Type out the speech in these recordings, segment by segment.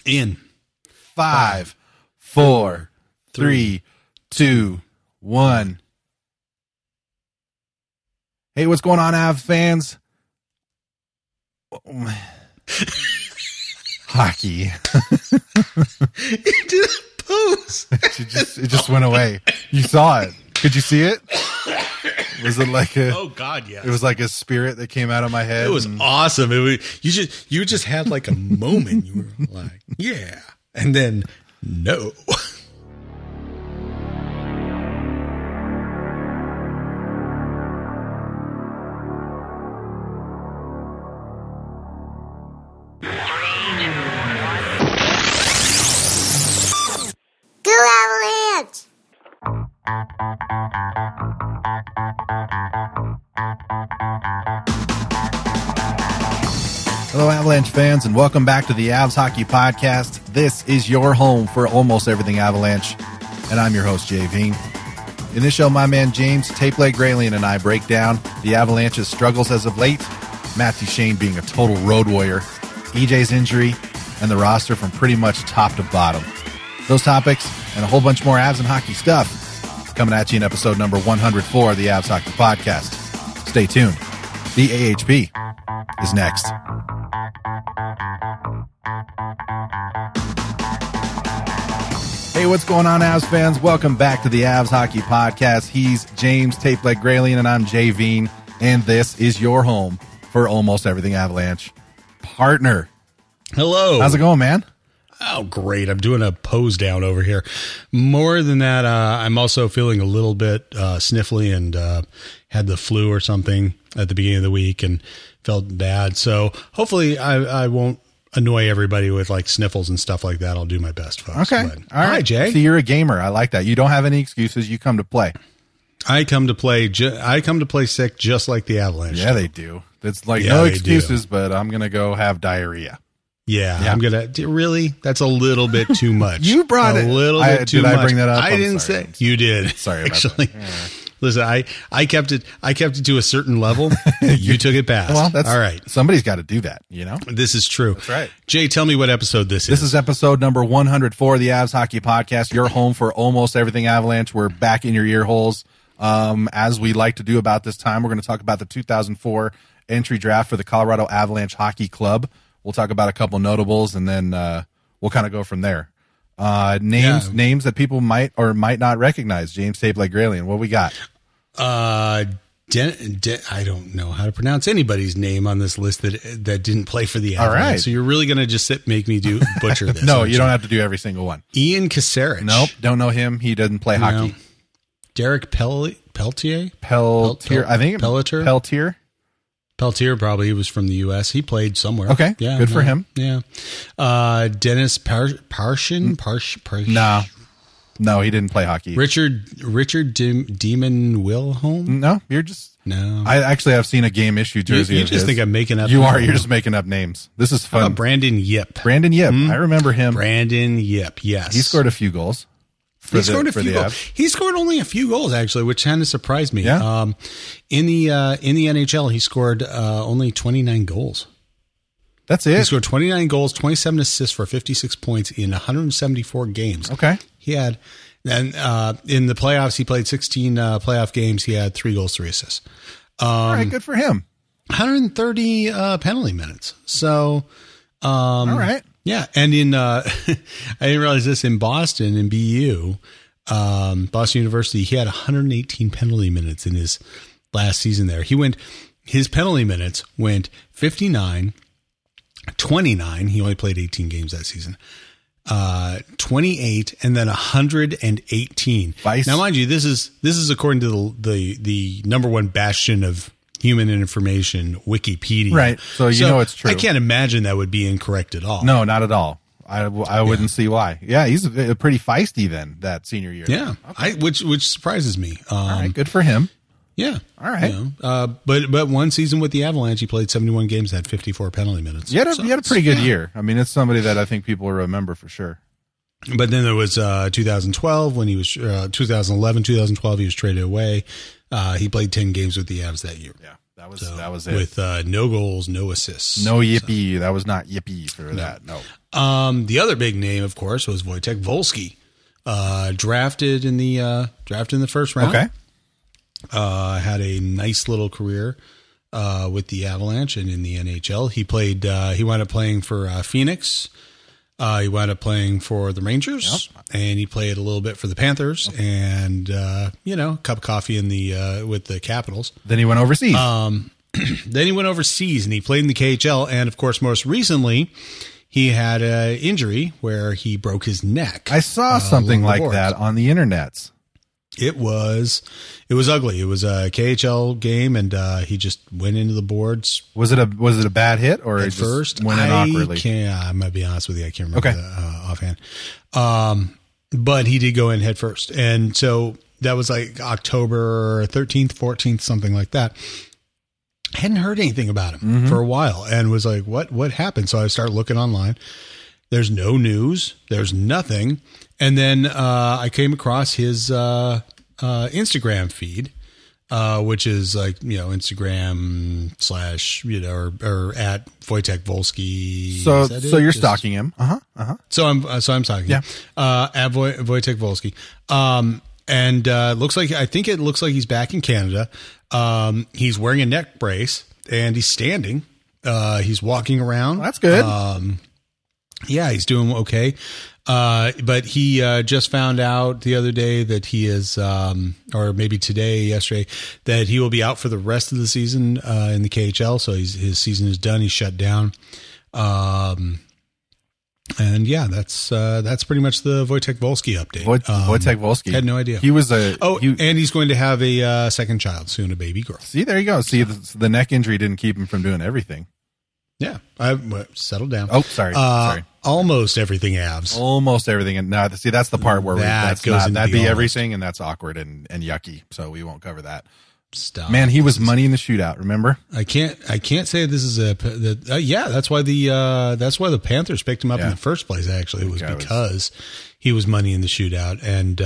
In 5, 4, 3, 2, 1. Hey, what's going on, Avs fans? Hockey. It did a pose. It just went away. You saw it. Could you see it? Was it like a? Oh God, yes. It was like a spirit that came out of my head. It was awesome. It was, you just had like a moment. You were like, yeah, and then no. Hello, Avalanche fans, and welcome back to the Avs Hockey Podcast. This is your home for almost everything Avalanche, and I'm your host, Jay Veen. In this show, my man James Tape Leg Graylian and I break down the Avalanche's struggles as of late, Matt Duchene being a total road warrior, EJ's injury, and the roster from pretty much top to bottom. Those topics and a whole bunch more Avs and hockey stuff coming at you in episode number 104 of the Avs Hockey Podcast. Stay tuned. The AHP is next. Hey, what's going on, Avs fans? Welcome back to the Avs Hockey Podcast. He's James Tape Leg Graylian, and I'm Jay Veen, and this is your home for almost everything Avalanche. Partner. Hello. How's it going, man? Oh, great. I'm doing a pose down over here. More than that, I'm also feeling a little bit sniffly and had the flu or something at the beginning of the week and felt bad. So hopefully I won't annoy everybody with like sniffles and stuff like that. I'll do my best, folks. Okay. But, all right, hi, Jay. So you're a gamer. I like that. You don't have any excuses. You come to play. I come to play sick just like the Avalanche. Yeah, they do. It's like no excuses, but I'm going to go have diarrhea. Yeah, I'm going to really. That's a little bit too much. You brought it. A little bit too much. Did I bring that up? I didn't say. You did. Sorry about actually. that. Yeah. Listen, I kept it to a certain level. You took it past. Well, that's all right. Somebody's got to do that, you know? This is true. That's right. Jay, tell me what episode this is. This is episode number 104 of the Avs Hockey Podcast, your home for almost everything Avalanche. We're back in your ear holes. As we like to do about this time, we're going to talk about the 2004 entry draft for the Colorado Avalanche Hockey Club. We'll talk about a couple notables, and then we'll kind of go from there. Names that people might or might not recognize. James Tape Leg Graylian, what we got? I don't know how to pronounce anybody's name on this list that didn't play for the Avalanche. All right. So you're really going to just make me butcher this? No, you don't have to do every single one. Ian Kasarich. Nope, don't know him. He doesn't play hockey. Derek Peltier. I think Peltier. Peltier probably was from the U.S. He played somewhere. Okay, yeah, good for him. Yeah. Dennis Parshin. No, he didn't play hockey. Richard Demon Wilhelm. No, you're just no. I've seen a game issue jersey. You just think I'm making up. You're just making up names. This is fun. Brandon Yip. I remember him. Brandon Yip. Yes, he scored a few goals. He scored only a few goals, actually, which kind of surprised me. Yeah. In the NHL, he scored only 29 goals. That's it. He scored 29 goals, 27 assists for 56 points in 174 games. Okay. He had, and in the playoffs, he played 16 playoff games. He had 3 goals, 3 assists. All right, good for him. 130 penalty minutes. So, all right. Yeah, and in I didn't realize this, in Boston, in BU, Boston University, he had 118 penalty minutes in his last season there. His penalty minutes went 59, 29. He only played 18 games that season. 28, and then 118. Vice. Now, mind you, this is according to the number one bastion of human information, Wikipedia. Right. So you know it's true. I can't imagine that would be incorrect at all. No, not at all. I wouldn't see why. Yeah, he's pretty feisty then, that senior year. Yeah. Okay. Which surprises me. All right, good for him. Yeah. All right. You know, but one season with the Avalanche, he played 71 games, had 54 penalty minutes. He had a pretty good year. I mean, it's somebody that I think people will remember for sure. But then there was 2012 when he was 2011, 2012 he was traded away. He played 10 games with the Avs that year. Yeah, that was it. With no goals, no assists. No yippee. That was not yippee for that. No. The other big name, of course, was Wojtek Wolski, drafted in the first round. Okay. Had a nice little career with the Avalanche and in the NHL. He played. He wound up playing for Phoenix. He wound up playing for the Rangers, and he played a little bit for the Panthers, and cup of coffee in the with the Capitals. Then he went overseas. Then he went overseas, and he played in the KHL, and of course, most recently, he had an injury where he broke his neck. I saw something like that on the internets. It was ugly. It was a KHL game, and he just went into the boards. Was it a bad hit, or at it just first? went in awkwardly? I'm gonna be honest with you, I can't remember offhand. But he did go in head first, and so that was like October 13th, 14th, something like that. Hadn't heard anything about him for a while, and was like, "What happened?" So I started looking online. There's no news. There's nothing. And then I came across his Instagram feed, which is like, Instagram / or at Wojtek Wolski. So you're stalking him. So I'm stalking him. At Wojtek Wolski. And I think it looks like he's back in Canada. He's wearing a neck brace and he's standing. He's walking around. Well, that's good. Yeah, he's doing okay. But he just found out the other day that he is, or maybe yesterday, that he will be out for the rest of the season in the KHL. So his season is done. He's shut down. And yeah, that's pretty much the Wojtek Wolski update. Wojtek Wolski. Had no idea. He was and he's going to have a second child soon, a baby girl. See, there you go. See, the neck injury didn't keep him from doing everything. Yeah, I settled down. Oh, sorry. Almost everything Avs. Almost everything. And now, see, that's the part where that'd be almost. everything, and that's awkward and yucky. So we won't cover that. Stop. Man, he was money in the shootout. Remember? I can't say this is that's why the Panthers picked him up in the first place. Actually, it was because he was money in the shootout, and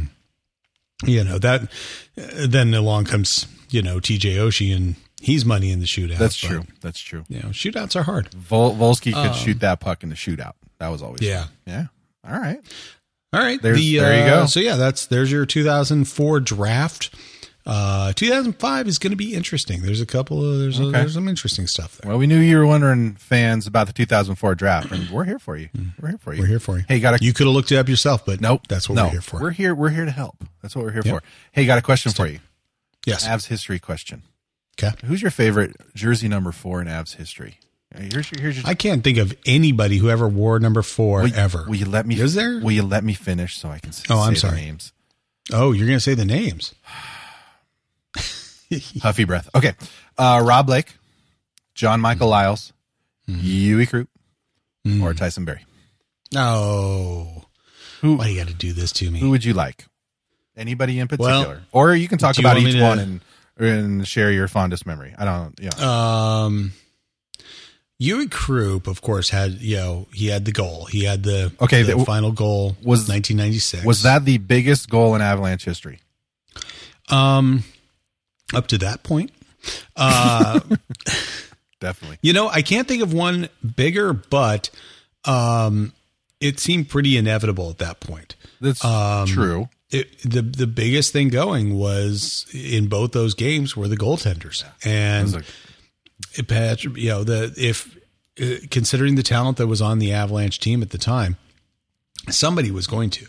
that then along comes TJ Oshie, and he's money in the shootout. That's true. That's true. Shootouts are hard. Wolski could shoot that puck in the shootout. That was always fun. Yeah. All right. There you go. So there's your 2004 draft. 2005 is going to be interesting. There's there's some interesting stuff there. Well, we knew you were wondering, fans, about the 2004 draft, and we're here for you. We're here for you. Hey, you could have looked it up yourself, but nope. That's what we're here for. We're here to help. That's what we're here for. Hey, got a question for you. Yes. Avs history question. Okay. Who's your favorite jersey number 4 in Avs history? Here's your I can't think of anybody who ever wore number 4 ever. Will you let me? Is there? Will you let me finish so I can say the names? Oh, you're going to say the names. Huffy breath. Okay. Rob Blake, John Michael Lyles, Yui Krupp, or Tyson Berry. No. Why you got to do this to me? Who would you like? Anybody in particular? Or you can talk about each one and share your fondest memory. I don't, Yui Krupp, of course, had, he had the goal. He had the final goal was 1996. Was that the biggest goal in Avalanche history? Up to that point. Definitely. I can't think of one bigger, but it seemed pretty inevitable at that point. That's true. The biggest thing going was in both those games were the goaltenders. And considering the talent that was on the Avalanche team at the time, somebody was going to.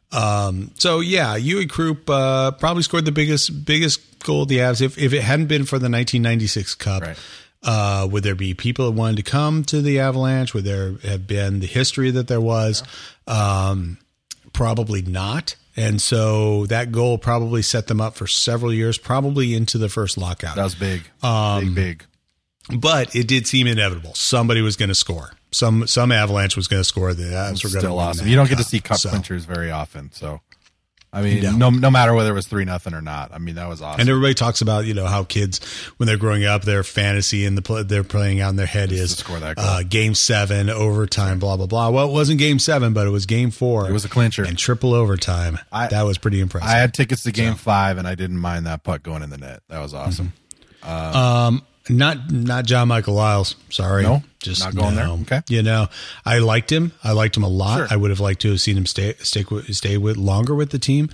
Yui Krupp probably scored the biggest goal of the Avs. If it hadn't been for the 1996 Cup, right. Would there be people that wanted to come to the Avalanche? Would there have been the history that there was? Probably not. And so that goal probably set them up for several years, probably into the first lockout. That was big. Big. But it did seem inevitable. Somebody was going to score. Some Avalanche was going to score. The Avs were going to win. Awesome. You don't get to see cup clinchers very often. So, I mean, no matter whether it was 3-0 or not. I mean, that was awesome. And everybody talks about, how kids, when they're growing up, their fantasy and they're playing out in their head is score that goal. Game 7, overtime, blah, blah, blah. Well, it wasn't Game 7, but it was Game 4. It was a clincher. And triple overtime. That was pretty impressive. I had tickets to Game 5, and I didn't mind that puck going in the net. That was awesome. Not John Michael Lyles. Sorry. No? Just not going there? Okay. You know, I liked him. I liked him a lot. Sure. I would have liked to have seen him stay longer with the team.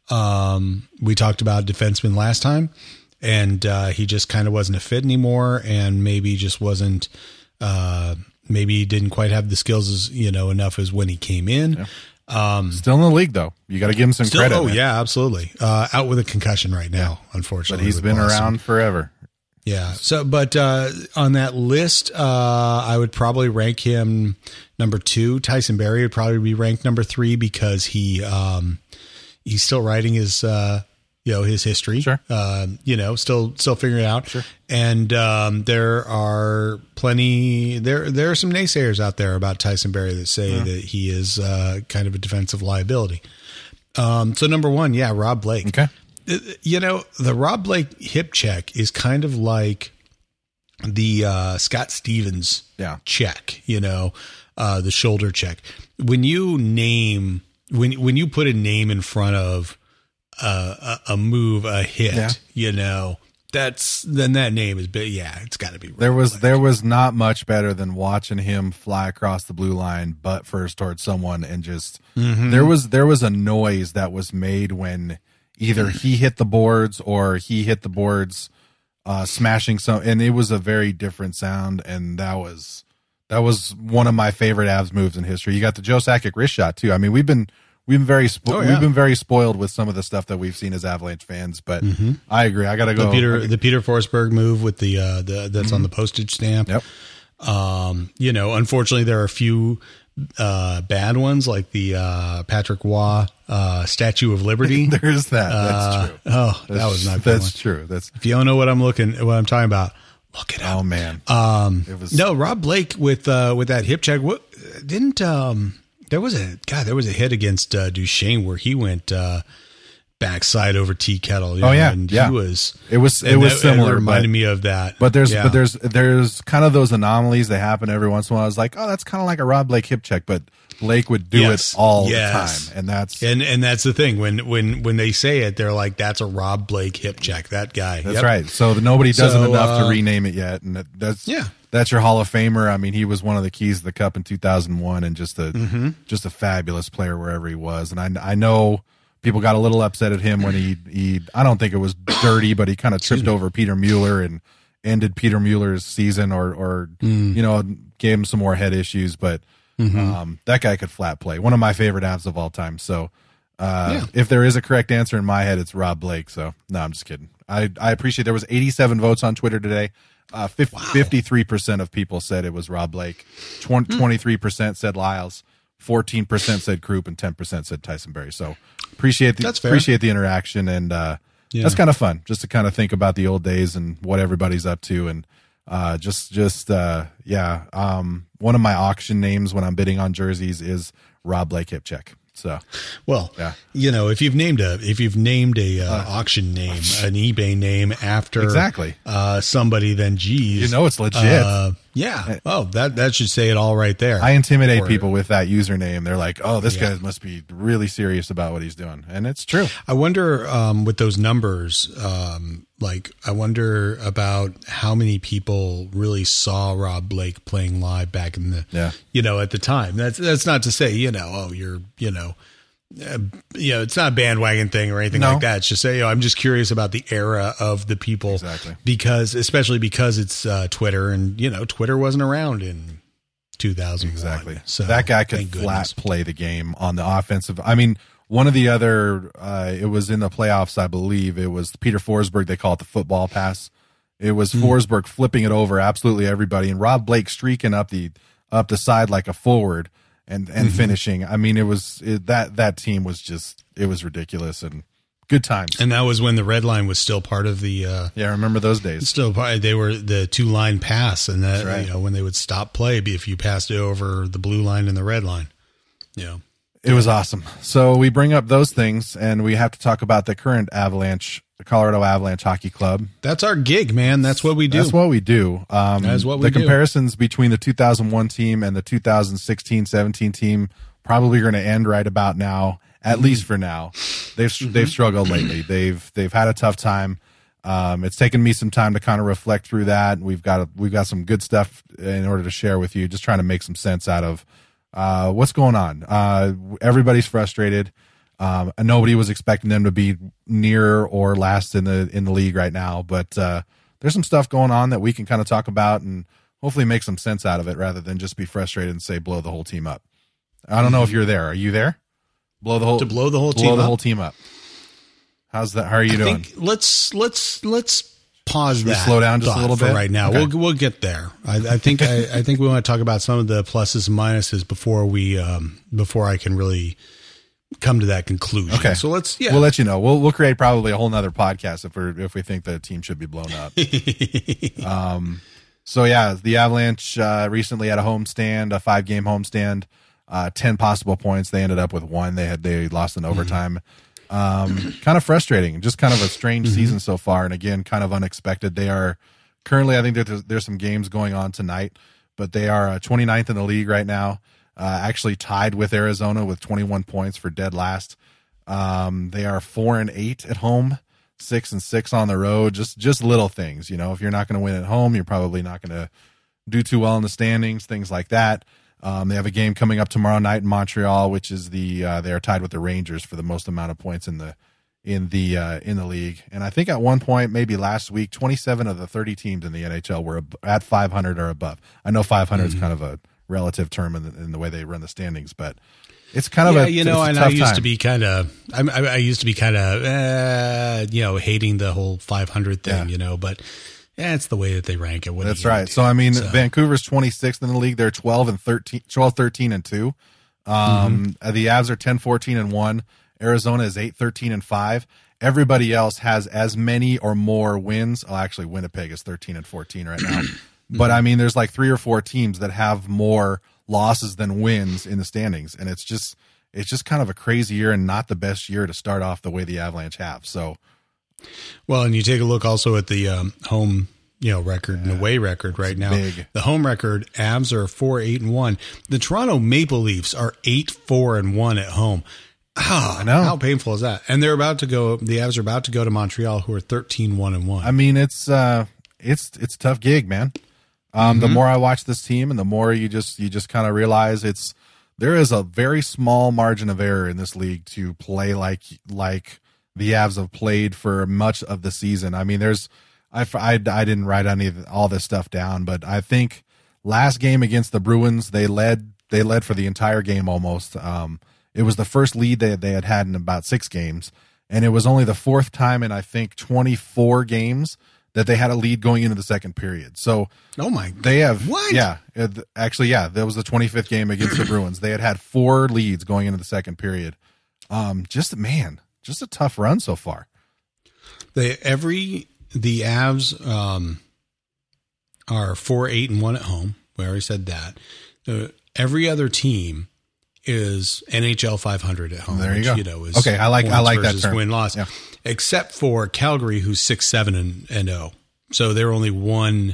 We talked about defenseman last time, and he just kind of wasn't a fit anymore, and maybe just wasn't. Maybe he didn't quite have the skills as enough as when he came in. Yeah. Still in the league though. You got to give him some credit. Oh man. yeah, absolutely. Out with a concussion right now, unfortunately. But he's been around forever. Yeah. So, but on that list, I would probably rank him number 2. Tyson Barrie would probably be ranked number 3 because he's still writing his his history. Sure. Still figuring it out. Sure. And there are plenty. There are some naysayers out there about Tyson Barrie that say that he is kind of a defensive liability. So number 1, Rob Blake. Okay. The Rob Blake hip check is kind of like the Scott Stevens check, the shoulder check. When you when you put a name in front of a move, a hit, then that name is big. Yeah, it's got to be. There was not much better than watching him fly across the blue line, butt first towards someone, and just there was a noise that was made when either he hit the boards or he hit the boards, smashing some, and it was a very different sound. And that was one of my favorite Avs moves in history. You got the Joe Sakic wrist shot too. I mean, we've been very spoiled with some of the stuff that we've seen as Avalanche fans, but I agree. I got to go. The Peter Forsberg move with the that's on the postage stamp. Yep. Unfortunately, there are a few bad ones like the Patrick Waugh Statue of Liberty. There's that. That's true. That was not. That's true. If you don't know what I'm talking about, look it up. Oh man. Rob Blake with that hip check. What didn't there was a hit against Duchesne where he went backside over Tea Kettle. And it was similar. It reminded me of that. But there's kind of those anomalies that happen every once in a while. I was like, oh, that's kind of like a Rob Blake hip check, but Blake would do it all the time, and that's the thing. When they say it, they're like, that's a Rob Blake hip check. That guy. That's right. So nobody doesn't enough to rename it yet, and that's your Hall of Famer. I mean, he was one of the keys to the Cup in 2001, and just a fabulous player wherever he was. And I know people got a little upset at him when he I don't think it was dirty, but he kind of tripped over Peter Mueller and ended Peter Mueller's season, or gave him some more head issues, but. That guy could flat play. One of my favorite Avs of all time. So, if there is a correct answer in my head, it's Rob Blake. So, no, I'm just kidding. I appreciate there was 87 votes on Twitter today. 53% of people said it was Rob Blake. 23% said Lyles. 14% said Krupp, and 10% said Tyson Barrie. So, appreciate the interaction, and that's kind of fun just to kind of think about the old days and what everybody's up to, and one of my auction names when I'm bidding on jerseys is Rob Blake hip check. So, if you've named a auction name, an eBay name after somebody, then geez, it's legit. That should say it all right there. I intimidate people with that username. They're like, oh, this guy must be really serious about what he's doing. And it's true. I wonder, with those numbers, I wonder about how many people really saw Rob Blake playing live back in the, at the time. That's not to say, it's not a bandwagon thing or anything like that. It's just I'm just curious about the era of the people, especially because it's Twitter, and Twitter wasn't around in 2001. Exactly. So that guy could flat play the game on the offensive. I mean, one of the other, it was in the playoffs, I believe. It was Peter Forsberg. They call it the football pass. It was Forsberg flipping it over absolutely everybody, and Rob Blake streaking up the side like a forward and finishing. I mean, that team was just, it was ridiculous and good times. And that was when the red line was still part of the. I remember those days. Still, they were the 2-line pass, and that right. When they would stop play if you passed it over the blue line and the red line. It was awesome. So we bring up those things, and we have to talk about the current Avalanche, the Colorado Avalanche Hockey Club. That's our gig, man. That's what we do. That's what we do. That's what we do. The comparisons between the 2001 team and the 2016-17 team probably going to end right about now, at least for now. They've struggled lately. They've had a tough time. It's taken me some time to kind of reflect through that. We've got some good stuff in order to share with you, just trying to make some sense out of what's going on. Everybody's frustrated. And nobody was expecting them to be near or last in the league right now, but there's some stuff going on that we can kind of talk about and hopefully make some sense out of it rather than just be frustrated and say blow the whole team up. I don't know if you're there. Are you there? Blow the whole team up. How's that? How are you doing? Let's pause that. Slow down just a little bit right now. Okay. We'll get there. I think we want to talk about some of the pluses and minuses before I can really come to that conclusion. Okay. So we'll let you know. We'll create probably a whole nother podcast if we think the team should be blown up. So yeah, the Avalanche recently had a 5-game homestand, 10 possible points. They ended up with 1. They lost in overtime. Kind of frustrating, just kind of a strange season so far. And again, kind of unexpected. They are currently, I think there's some games going on tonight, but they are 29th in the league right now. Actually tied with Arizona with 21 points for dead last. They are 4-8 at home, 6-6 on the road. Just little things, if you're not going to win at home, you're probably not going to do too well in the standings, things like that. They have a game coming up tomorrow night in Montreal, which is they are tied with the Rangers for the most amount of points in the league. And I think at one point, maybe last week, 27 of the 30 teams in the NHL were at 500 or above. I know 500 is kind of a relative term in the way they run the standings, but it's kind of a tough I used to be kind of hating the whole 500 thing, but it's the way that they rank it. That's right. So Vancouver's 26th in the league. They're 12-13 and 2. The Avs are 10-14 and 1. Arizona is 8-13 and 5. Everybody else has as many or more wins. Oh, actually, Winnipeg is 13 and 14 right now. But there's like 3 or 4 teams that have more losses than wins in the standings, and it's just kind of a crazy year and not the best year to start off the way the Avalanche have. So, well, and you take a look also at the home record and away record right now. Big. The home record, Avs are 4-8 and 1. The Toronto Maple Leafs are 8-4 and 1 at home. I know. How painful is that? And the Avs are about to go to Montreal, who are 13-1 and 1. It's a tough gig, man. The more I watch this team and the more you just kind of realize there is a very small margin of error in this league to play like the Avs have played for much of the season. I didn't write all this stuff down, but I think last game against the Bruins, they led for the entire game almost. It was the first lead they had in about 6 games, and it was only the 4th time in I think 24 games that they had a lead going into the second period. So, they have what? Yeah, actually, yeah, that was the 25th game against the Bruins. They had 4 leads going into the second period. Just a tough run so far. The Avs are 4-8 and 1 at home. We already said that. Every other team is NHL 500 at home. There you which, go. Is okay, I like that term. Win-loss. Yeah. Except for Calgary, who's 6-7 and 0. So they're only one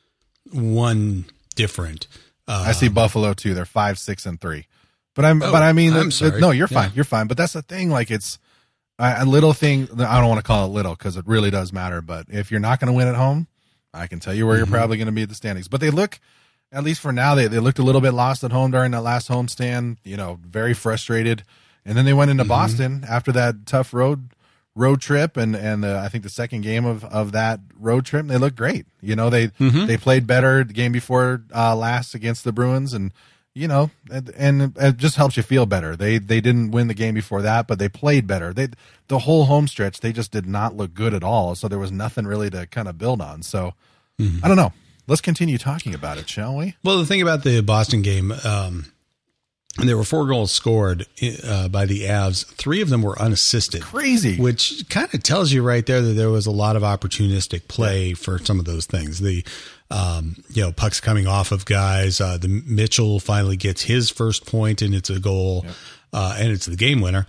different. I see Buffalo too. They're 5-6 and 3. I'm sorry. No, you're fine. Yeah. You're fine. But that's the thing. Like it's a little thing. I don't want to call it little because it really does matter. But if you're not going to win at home, I can tell you where you're probably going to be at the standings. But they look, at least for now, they looked a little bit lost at home during that last homestand. Very frustrated. And then they went into Boston after that tough road trip and I think the second game of that road trip, they looked great. They played better the game before last against the Bruins, and and it just helps you feel better. They didn't win the game before that, but they played better. The whole home stretch, they just did not look good at all. So there was nothing really to kind of build on. So I don't know. Let's continue talking about it, shall we? Well, the thing about the Boston game, there were 4 goals scored by the Avs. 3 of them were unassisted. Crazy. Which kind of tells you right there that there was a lot of opportunistic play for some of those things. The pucks coming off of guys. The Mitchell finally gets his first point, and it's a goal, and it's the game winner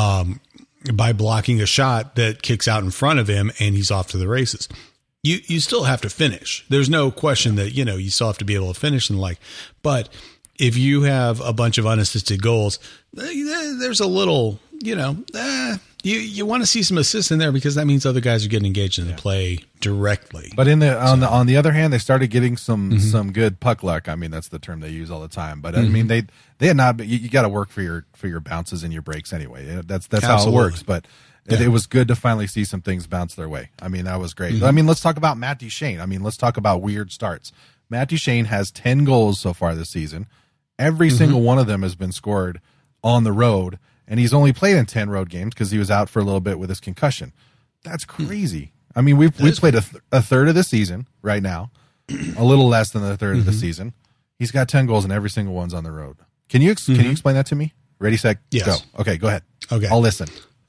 by blocking a shot that kicks out in front of him, and he's off to the races. You still have to finish. There's no question that you still have to be able to finish but if you have a bunch of unassisted goals, there's a little you want to see some assists in there because that means other guys are getting engaged in the play directly. But on the other hand, they started getting some good puck luck. I mean, that's the term they use all the time. But I mean, they had not. You got to work for your bounces and your breaks anyway. That's how it works. But it was good to finally see some things bounce their way. I mean, that was great. I mean, let's talk about Matt Duchene. I mean, let's talk about weird starts. Matt Duchene has 10 goals so far this season. Every single one of them has been scored on the road, and he's only played in 10 road games because he was out for a little bit with his concussion. That's crazy. I mean, we've played a third of the season right now, a little less than a third of the season. He's got 10 goals, and every single one's on the road. Can you explain that to me? Ready, set, go. Okay, go ahead. Okay, I'll listen.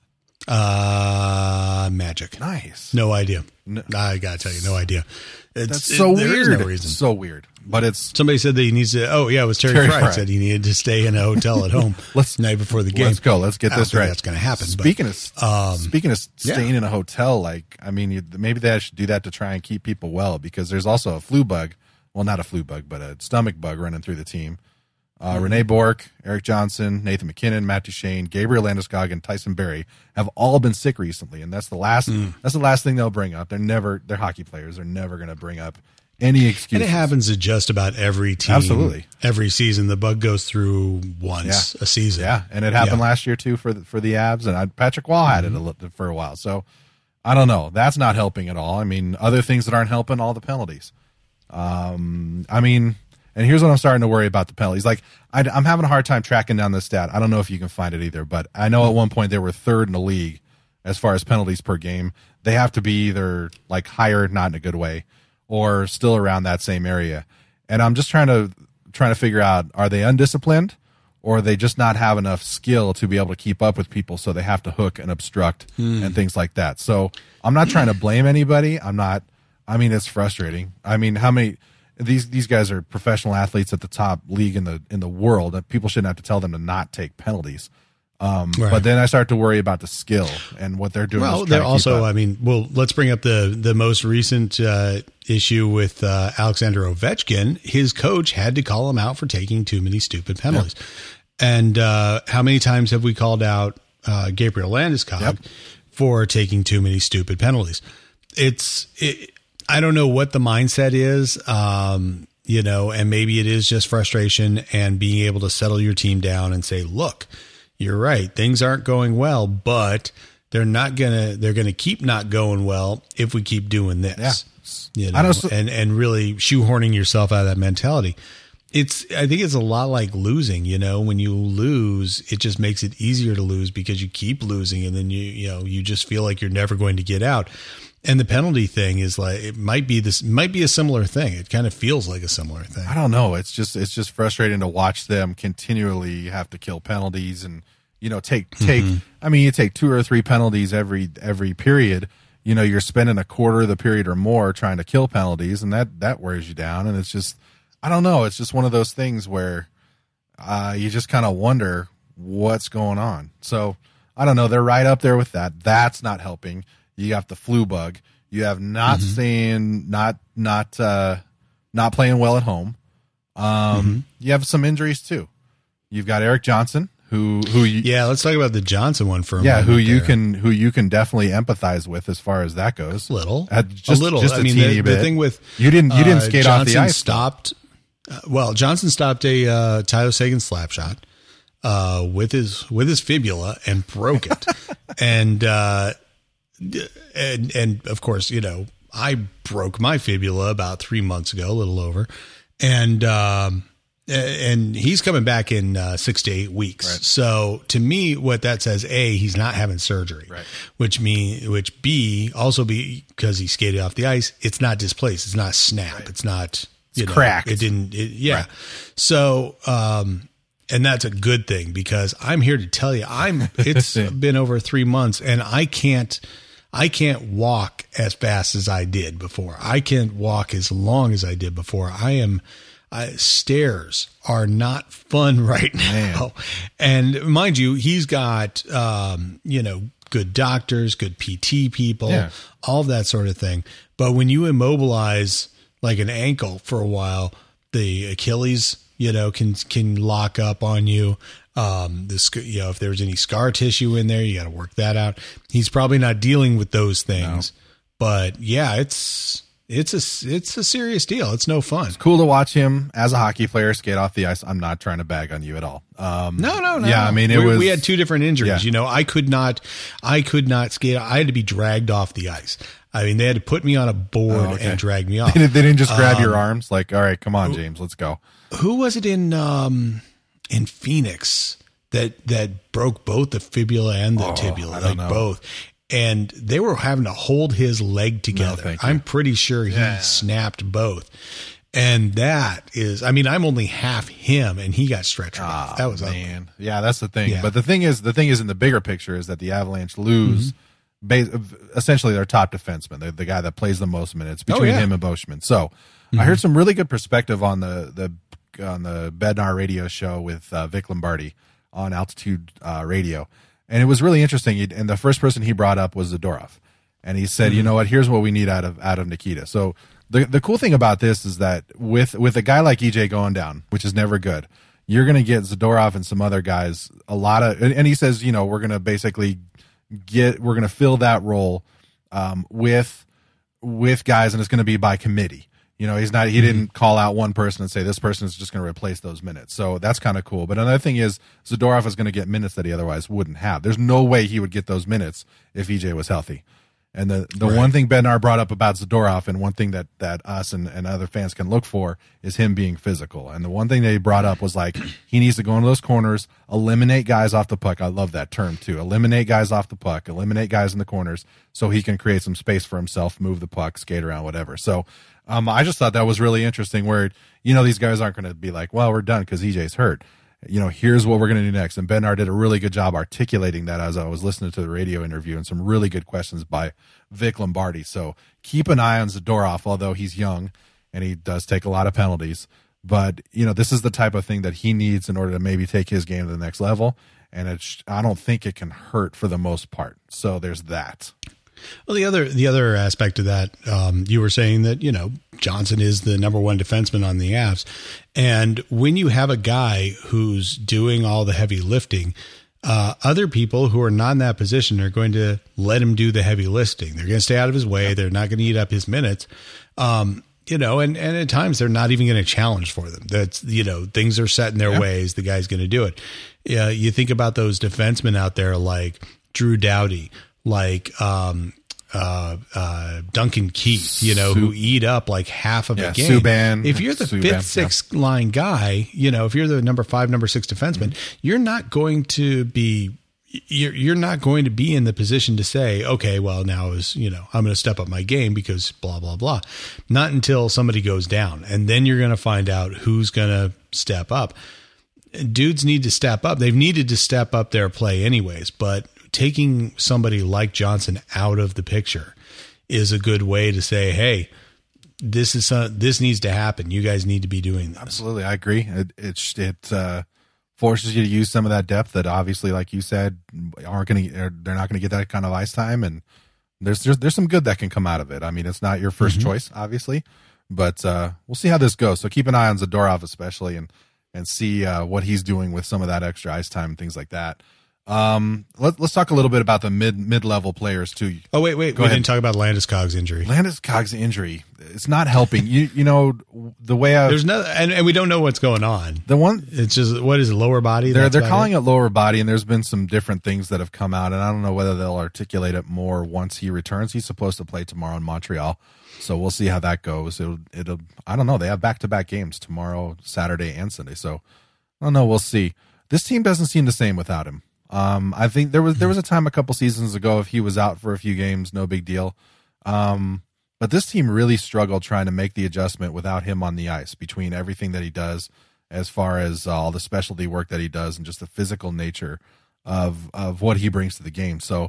Magic. Nice. No idea. I gotta tell you, no idea. That's so weird. There is no reason. So weird. But it's somebody said that he needs to. Oh yeah, it was Terry Fry said he needed to stay in a hotel at home the night before the game. Let's go. Let's get this right. That's going to happen. Speaking of staying in a hotel, like I mean, maybe they should do that to try and keep people well because there's also a flu bug. Well, not a flu bug, but a stomach bug running through the team. Renee Bork, Eric Johnson, Nathan McKinnon, Matt Duchene, Gabriel Landeskog, and Tyson Berry have all been sick recently, and that's the last. That's the last thing they'll bring up. They're hockey players. They're never going to bring up any excuse. And it happens to just about every team. Absolutely, every season the bug goes through once a season. Yeah, and it happened last year too for the Avs, and Patrick Waugh had it for a while. So I don't know. That's not helping at all. I mean, other things that aren't helping, all the penalties. I mean. And here's what I'm starting to worry about the penalties. Like, I'm having a hard time tracking down this stat. I don't know if you can find it either, but I know at one point they were third in the league as far as penalties per game. They have to be either like higher, not in a good way, or still around that same area. And I'm just trying to figure out, are they undisciplined or they just not have enough skill to be able to keep up with people, so they have to hook and obstruct and things like that. So I'm not trying to blame anybody. I mean, it's frustrating. I mean, how many these guys are professional athletes at the top league in the world. People shouldn't have to tell them to not take penalties. Right. But then I start to worry about the skill and what they're doing. Well, they're also, I mean, let's bring up the most recent issue with Alexander Ovechkin. His coach had to call him out for taking too many stupid penalties. Yeah. And how many times have we called out Gabriel Landeskog for taking too many stupid penalties? I don't know what the mindset is, and maybe it is just frustration and being able to settle your team down and say, look, you're right. Things aren't going well, but they're going to keep not going well if we keep doing this, and really shoehorning yourself out of that mentality. I think it's a lot like losing, when you lose, it just makes it easier to lose because you keep losing. And then you just feel like you're never going to get out. And the penalty thing is like, it might be a similar thing. It kind of feels like a similar thing. I don't know. It's just frustrating to watch them continually have to kill penalties and, take, I mean, you take 2 or 3 penalties every period, you're spending a quarter of the period or more trying to kill penalties, and that wears you down. And it's just, I don't know. It's just one of those things where, you just kind of wonder what's going on. So I don't know. They're right up there with that. That's not helping. You have the flu bug. You have not playing well at home. You have some injuries too. You've got Eric Johnson, let's talk about the Johnson one for a moment. Who you can definitely empathize with as far as that goes. A little. Just a teeny bit. The thing with you didn't skate Johnson off the ice. Johnson stopped a Tyler Seguin slap shot with his fibula and broke it, and of course, I broke my fibula about 3 months ago, a little over, and he's coming back in 6 to 8 weeks. Right. So to me, what that says, A, he's not having surgery, right. which B, also because he skated off the ice, it's not displaced, it's not snap, right. It's not cracked. It didn't. Right. So. And that's a good thing because I'm here to tell you, it's been over 3 months and I can't walk as fast as I did before. I can't walk as long as I did before. Stairs are not fun right now. Man. And mind you, he's got, good doctors, good PT people, all of that sort of thing. But when you immobilize like an ankle for a while, the Achilles, can lock up on you. If there's any scar tissue in there, you got to work that out. He's probably not dealing with those things, but yeah, it's a serious deal. It's no fun. It's cool to watch him as a hockey player skate off the ice. I'm not trying to bag on you at all. No. Yeah, I mean, we had two different injuries. Yeah. I could not skate. I had to be dragged off the ice. I mean, they had to put me on a board and drag me off. They didn't just grab your arms like, all right, come on, James, let's go. Who was it in Phoenix that broke both the fibula and the tibia, I don't know. both? And they were having to hold his leg together. I'm pretty sure he snapped both. And that is, I mean, I'm only half him, and he got stretched off. That was man. Yeah, that's the thing. Yeah. But the thing is in the bigger picture is that the Avalanche lose essentially their top defenseman, the guy that plays the most minutes between him and Boschman. So I heard some really good perspective on the Bednar radio show with Vic Lombardi on Altitude Radio. And it was really interesting. And the first person he brought up was Zadorov. And he said, you know what, here's what we need out of Nikita. So the cool thing about this is that with a guy like EJ going down, which is never good, you're going to get Zadorov and some other guys and he says, we're going to basically we're going to fill that role with guys, and it's going to be by committee. He didn't call out one person and say this person is just going to replace those minutes. So that's kind of cool. But another thing is Zadorov is going to get minutes that he otherwise wouldn't have. There's no way he would get those minutes if EJ was healthy. And the one thing Bednar brought up about Zadorov, and one thing that us and other fans can look for, is him being physical. And the one thing they brought up was like, he needs to go into those corners, eliminate guys off the puck. I love that term too. Eliminate guys off the puck, eliminate guys in the corners, so he can create some space for himself, move the puck, skate around, whatever. So I just thought that was really interesting where, these guys aren't going to be like, well, we're done because EJ's hurt. Here's what we're going to do next. And Bednar did a really good job articulating that as I was listening to the radio interview, and some really good questions by Vic Lombardi. So keep an eye on Zadorov, although he's young and he does take a lot of penalties. But, this is the type of thing that he needs in order to maybe take his game to the next level. And I don't think it can hurt for the most part. So there's that. Well, the other aspect of that, you were saying that, Johnson is the number one defenseman on the Avs. And when you have a guy who's doing all the heavy lifting, other people who are not in that position are going to let him do the heavy lifting. They're going to stay out of his way. They're not going to eat up his minutes. And at times they're not even going to challenge for them. That's, things are set in their ways. The guy's going to do it. You think about those defensemen out there like Drew Doughty, like Duncan Keith, who eat up like half of a game. Subban, if you're the fifth, sixth line guy, if you're the number 5, number 6 defenseman, you're not going to be in the position to say, okay, well, now I'm going to step up my game because blah, blah, blah. Not until somebody goes down. And then you're going to find out who's going to step up. Dudes need to step up. They've needed to step up their play anyways, but taking somebody like Johnson out of the picture is a good way to say, hey, this needs to happen. You guys need to be doing this. Absolutely. I agree. It forces you to use some of that depth that obviously, like you said, they're not going to get that kind of ice time. And there's some good that can come out of it. I mean, it's not your first choice, obviously, but we'll see how this goes. So keep an eye on Zadorov especially, and see what he's doing with some of that extra ice time and things like that. Let's talk a little bit about the mid-level players too. Oh, wait. We didn't talk about Landeskog's injury. Landeskog's injury. It's not helping. The way there's no, and we don't know what's going on. It's just, what is it, lower body? They're calling it lower body, and there's been some different things that have come out, and I don't know whether they'll articulate it more once he returns. He's supposed to play tomorrow in Montreal. So we'll see how that goes. It'll I don't know. They have back-to-back games tomorrow, Saturday and Sunday. So I don't know. We'll see. This team doesn't seem the same without him. I think there was a time a couple seasons ago, if he was out for a few games, no big deal. But this team really struggled trying to make the adjustment without him on the ice, between everything that he does as far as all the specialty work that he does and just the physical nature of what he brings to the game. So,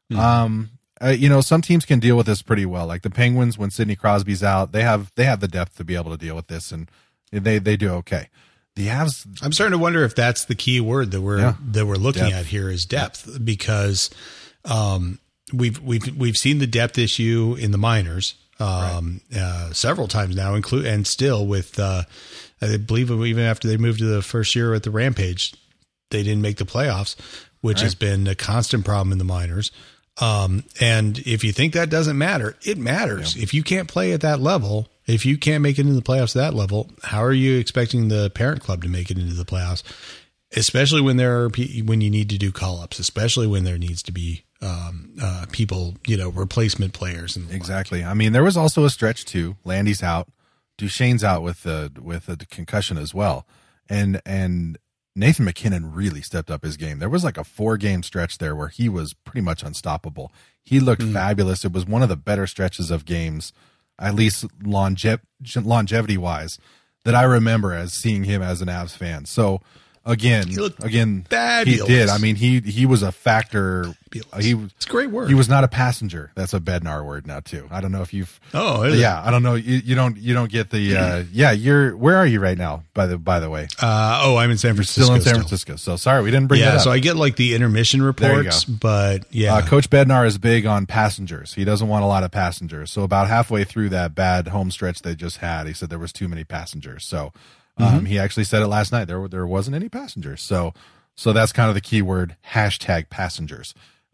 some teams can deal with this pretty well. Like the Penguins, when Sidney Crosby's out, they have the depth to be able to deal with this, and they do okay. The Avs, I'm starting to wonder if that's the key word that we're looking at here is depth, because we've seen the depth issue in the minors several times now, and still with I believe even after they moved to the first year at the Rampage, they didn't make the playoffs, which has been a constant problem in the minors. And if you think that doesn't matter, it matters. Yeah. If you can't play at that level, if you can't make it into the playoffs at that level, how are you expecting the parent club to make it into the playoffs? Especially when when you need to do call-ups, especially when there needs to be people, replacement players. And exactly. I mean, there was also a stretch too. Landy's out, Duchesne's out with a concussion as well, and Nathan MacKinnon really stepped up his game. There was like a 4-game stretch there where he was pretty much unstoppable. He looked fabulous. It was one of the better stretches of games, at least longevity wise, that I remember as seeing him as an Avs fan. So again, fabulous. He did. I mean, he was a factor. It's great work. He was not a passenger. That's a Bednar word now too. I don't know if you've. Oh, is yeah. I don't know. You don't get the. Yeah. Where are you right now? By the way. I'm in San Francisco. Still in San Francisco. So sorry, we didn't bring that up. So I get like the intermission reports, but yeah. Coach Bednar is big on passengers. He doesn't want a lot of passengers. So about halfway through that bad home stretch they just had, he said there was too many passengers. So. He actually said it last night. There wasn't any passengers. So that's kind of the key word, #passengers.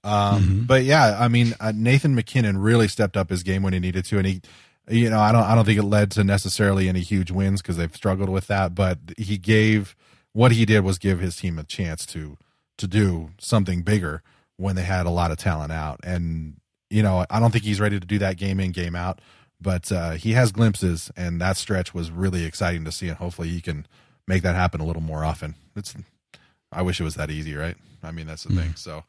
But yeah, I mean, Nathan MacKinnon really stepped up his game when he needed to. And he, I don't think it led to necessarily any huge wins because they've struggled with that, but what he did was give his team a chance to do something bigger when they had a lot of talent out. And, I don't think he's ready to do that game in, game out. But he has glimpses, and that stretch was really exciting to see, and hopefully he can make that happen a little more often. I wish it was that easy, right? I mean, that's the thing. So,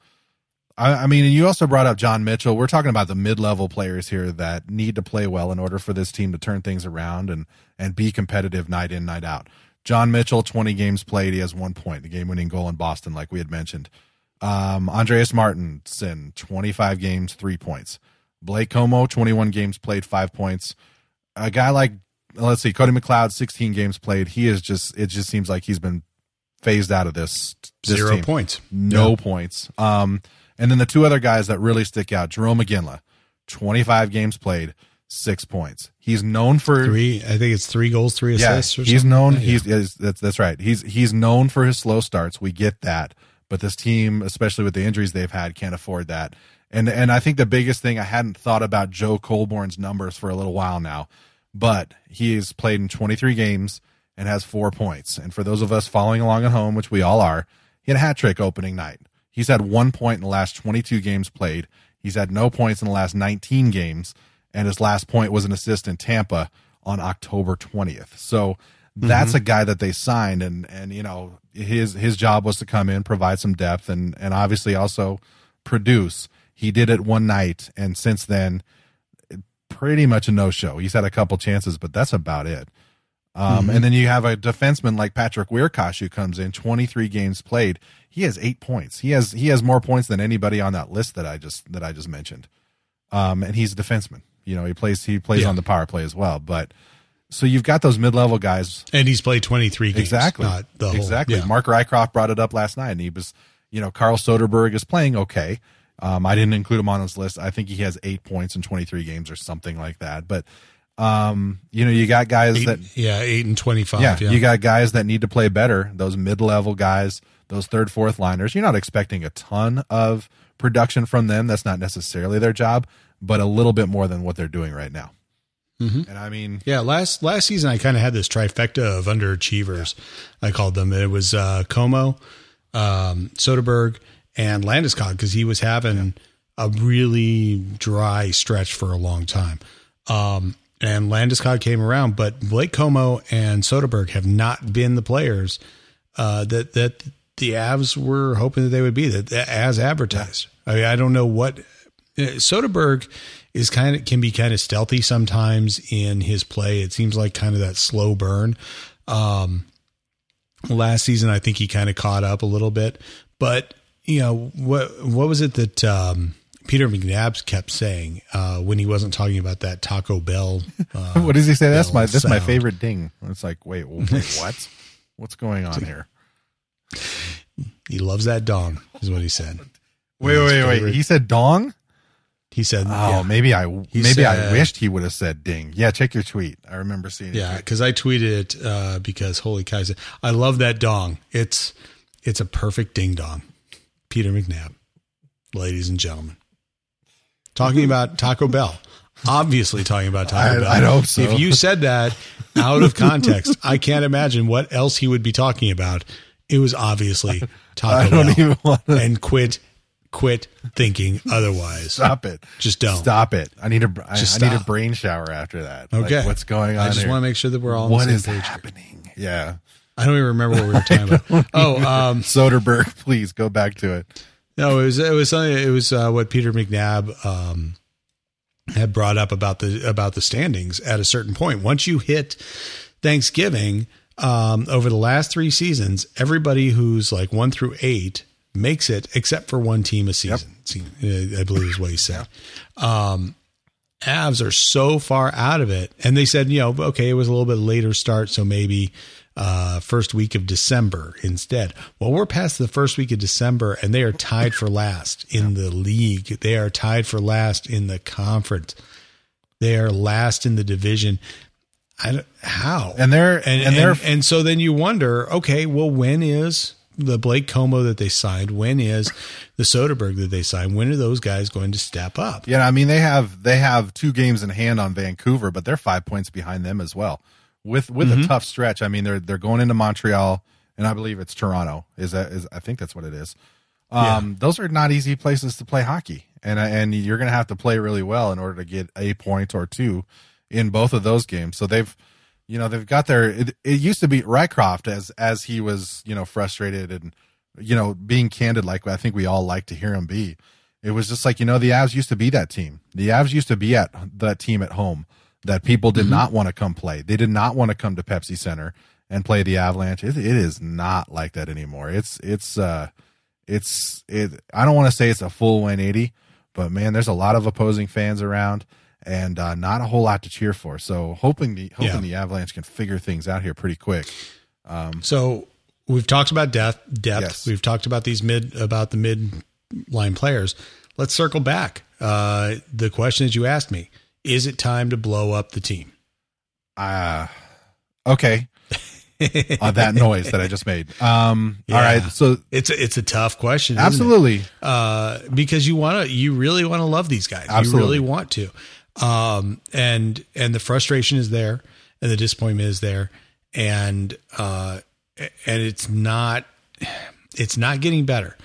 I mean, and you also brought up John Mitchell. We're talking about the mid-level players here that need to play well in order for this team to turn things around and be competitive night in, night out. John Mitchell, 20 games played. He has 1 point, the game-winning goal in Boston, like we had mentioned. Andreas Martinson, 25 games, 3 points. Blake Como, 21 games played, 5 points. A guy like, let's see, Cody McLeod, 16 games played. It just seems like he's been phased out of this 0 team. points. No points. And then the two other guys that really stick out, Jerome McGinley, 25 games played, 6 points. He's known for I think it's 3 goals, 3 assists. He's known. That's right. He's known for his slow starts. We get that, but this team, especially with the injuries they've had, can't afford that. And I think the biggest thing, I hadn't thought about Joe Colborne's numbers for a little while now, but he has played in 23 games and has 4 points. And for those of us following along at home, which we all are, he had a hat trick opening night. He's had 1 point in the last 22 games played. He's had no points in the last 19 games, and his last point was an assist in Tampa on October 20th. So that's a guy that they signed, and his job was to come in, provide some depth, and obviously also produce. He did it one night, and since then, pretty much a no-show. He's had a couple chances, but that's about it. And then you have a defenseman like Patrick Wierkosh who comes in, 23 games played. He has 8 points. He has more points than anybody on that list that I just mentioned. And he's a defenseman. He plays on the power play as well. But so you've got those mid-level guys, and he's played 23 games. Exactly. Not the whole, exactly. Yeah. Mark Rycroft brought it up last night, and he was, Carl Soderberg is playing okay. I didn't include him on his list. I think he has 8 points in 23 games or something like that. But, you got guys 8 and 25. Yeah, you got guys that need to play better. Those mid-level guys, those third, fourth liners. You're not expecting a ton of production from them. That's not necessarily their job, but a little bit more than what they're doing right now. And I mean, last season I kind of had this trifecta of underachievers. I called them. It was Como, Soderberg, and Landeskog, because he was having a really dry stretch for a long time. And Landeskog came around, but Blake Como and Soderberg have not been the players that the Avs were hoping that they would be, that as advertised. I mean, I don't know what Soderberg is can be kind of stealthy sometimes in his play. It seems like kind of that slow burn. Last season, I think he kind of caught up a little bit, but what was it that Peter McNabb kept saying when he wasn't talking about that Taco Bell? What does he say? That's my favorite ding. It's like, wait, what? What's going on here? He loves that dong, is what he said. Wait. He said dong? He said, maybe I wished he would have said ding. Yeah, check your tweet. I remember seeing it. Yeah, because I tweeted it because holy cow, I love that dong. It's It's a perfect ding dong. Peter McNabb, ladies and gentlemen. Talking about Taco Bell. Obviously talking about Taco Bell. I hope so. If you said that out of context, I can't imagine what else he would be talking about. It was obviously Taco Bell. Even want to. And quit thinking otherwise. Stop it. Just don't. Stop it. I need a stop. brain shower after that. Okay. Like, what's going on? I just here? want to make sure that we're all on What the is same page. happening? Yeah. I don't even remember what we were talking about. Soderbergh, please go back to it. No, it was what Peter McNabb had brought up about the standings at a certain point. Once you hit Thanksgiving, over the last 3 seasons, everybody who's like 1 through 8 makes it, except for one team a season. Yep. I believe is what he said. Avs are so far out of it, and they said, okay, it was a little bit later start, so maybe first week of December instead. Well, we're past the first week of December, and they are tied for last in the league. They are tied for last in the conference. They are last in the division. How? And so then you wonder, okay, well, when is the Blake Como that they signed? When is the Soderbergh that they signed? When are those guys going to step up? Yeah, I mean, they have 2 games in hand on Vancouver, but they're 5 points behind them as well. With a tough stretch. I mean, they're going into Montreal, and I believe it's Toronto. I think that's what it is. Those are not easy places to play hockey, and you're going to have to play really well in order to get a point or 2 in both of those games. So they've got their. It used to be Rycroft as he was frustrated and being candid, like I think we all like to hear him be. It was just like the Avs used to be that team. The Avs used to be at that team at home that people did not want to come play. They did not want to come to Pepsi Center and play the Avalanche. It is not like that anymore. I don't want to say it's a full 180, but man, there's a lot of opposing fans around and not a whole lot to cheer for. So hoping the Avalanche can figure things out here pretty quick. So we've talked about depth. Yes. We've talked about the mid line players. Let's circle back. The question that you asked me. Is it time to blow up the team? Okay. That noise that I just made. All right. So it's a tough question. Absolutely. Because you really want to love these guys. Absolutely. You really want to. And the frustration is there and the disappointment is there. And it's not getting better.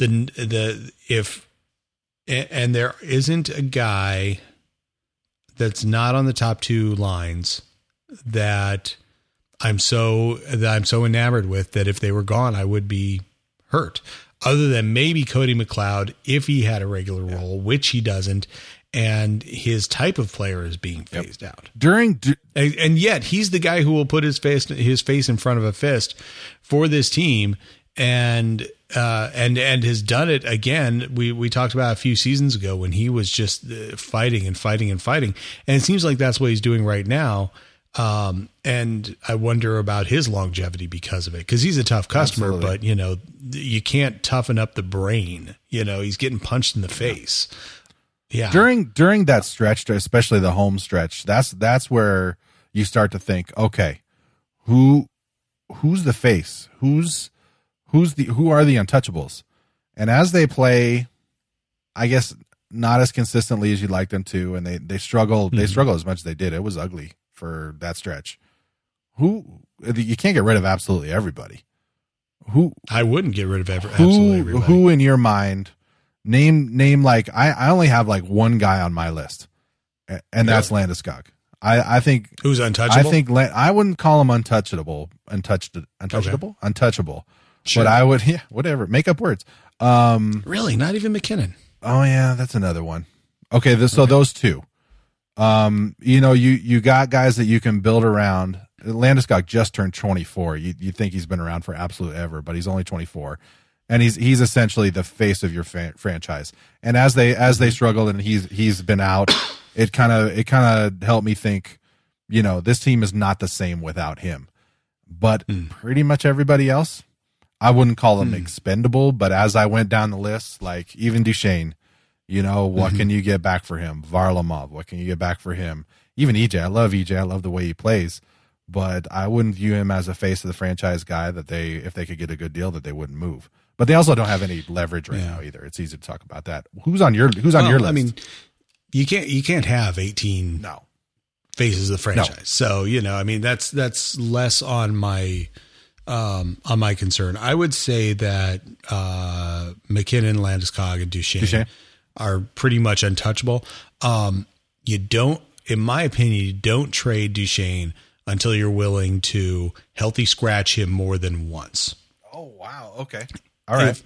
And there isn't a guy that's not on the top 2 lines that I'm so enamored with that if they were gone, I would be hurt. Other than maybe Cody McLeod, if he had a regular role, which he doesn't, and his type of player is being phased out. And yet he's the guy who will put his face in front of a fist for this team. And has done it again. We talked about a few seasons ago when he was just fighting and fighting and fighting. And it seems like that's what he's doing right now. And I wonder about his longevity because of it, because he's a tough customer, Absolutely. But you can't toughen up the brain. He's getting punched in the face. Yeah. During that stretch, especially the home stretch, that's where you start to think, okay, who's the face? Who are the untouchables? And as they play, I guess not as consistently as you'd like them to, and they struggle. Mm-hmm. They struggle as much as they did. It was ugly for that stretch. You can't get rid of absolutely everybody. I wouldn't get rid of absolutely everybody. Who in your mind? Name like I only have like one guy on my list, and that's Landeskog. I think who's untouchable. I think I wouldn't call him untouchable. Untouchable. Sure. But I would, whatever. Make up words. Really, not even McKinnon. Oh yeah, that's another one. Okay, so those 2. You got guys that you can build around. Landeskog just turned 24. You think he's been around for absolute ever, but he's only 24, and he's essentially the face of your franchise. And as they struggled and he's been out, it kind of helped me think, this team is not the same without him. But pretty much everybody else, I wouldn't call them expendable, but as I went down the list, like even Duchesne, what can you get back for him? Varlamov, what can you get back for him? Even EJ, I love EJ. I love the way he plays, but I wouldn't view him as a face of the franchise guy that if they could get a good deal, that they wouldn't move. But they also don't have any leverage right now either. It's easy to talk about that. Who's on your list? I mean, you can't have 18 faces of the franchise. No. So, I mean, that's less on my concern. I would say that McKinnon, Landeskog, and Duchesne are pretty much untouchable. You don't, in my opinion, you don't trade Duchesne until you're willing to healthy scratch him more than once. Oh, wow. Okay. All right.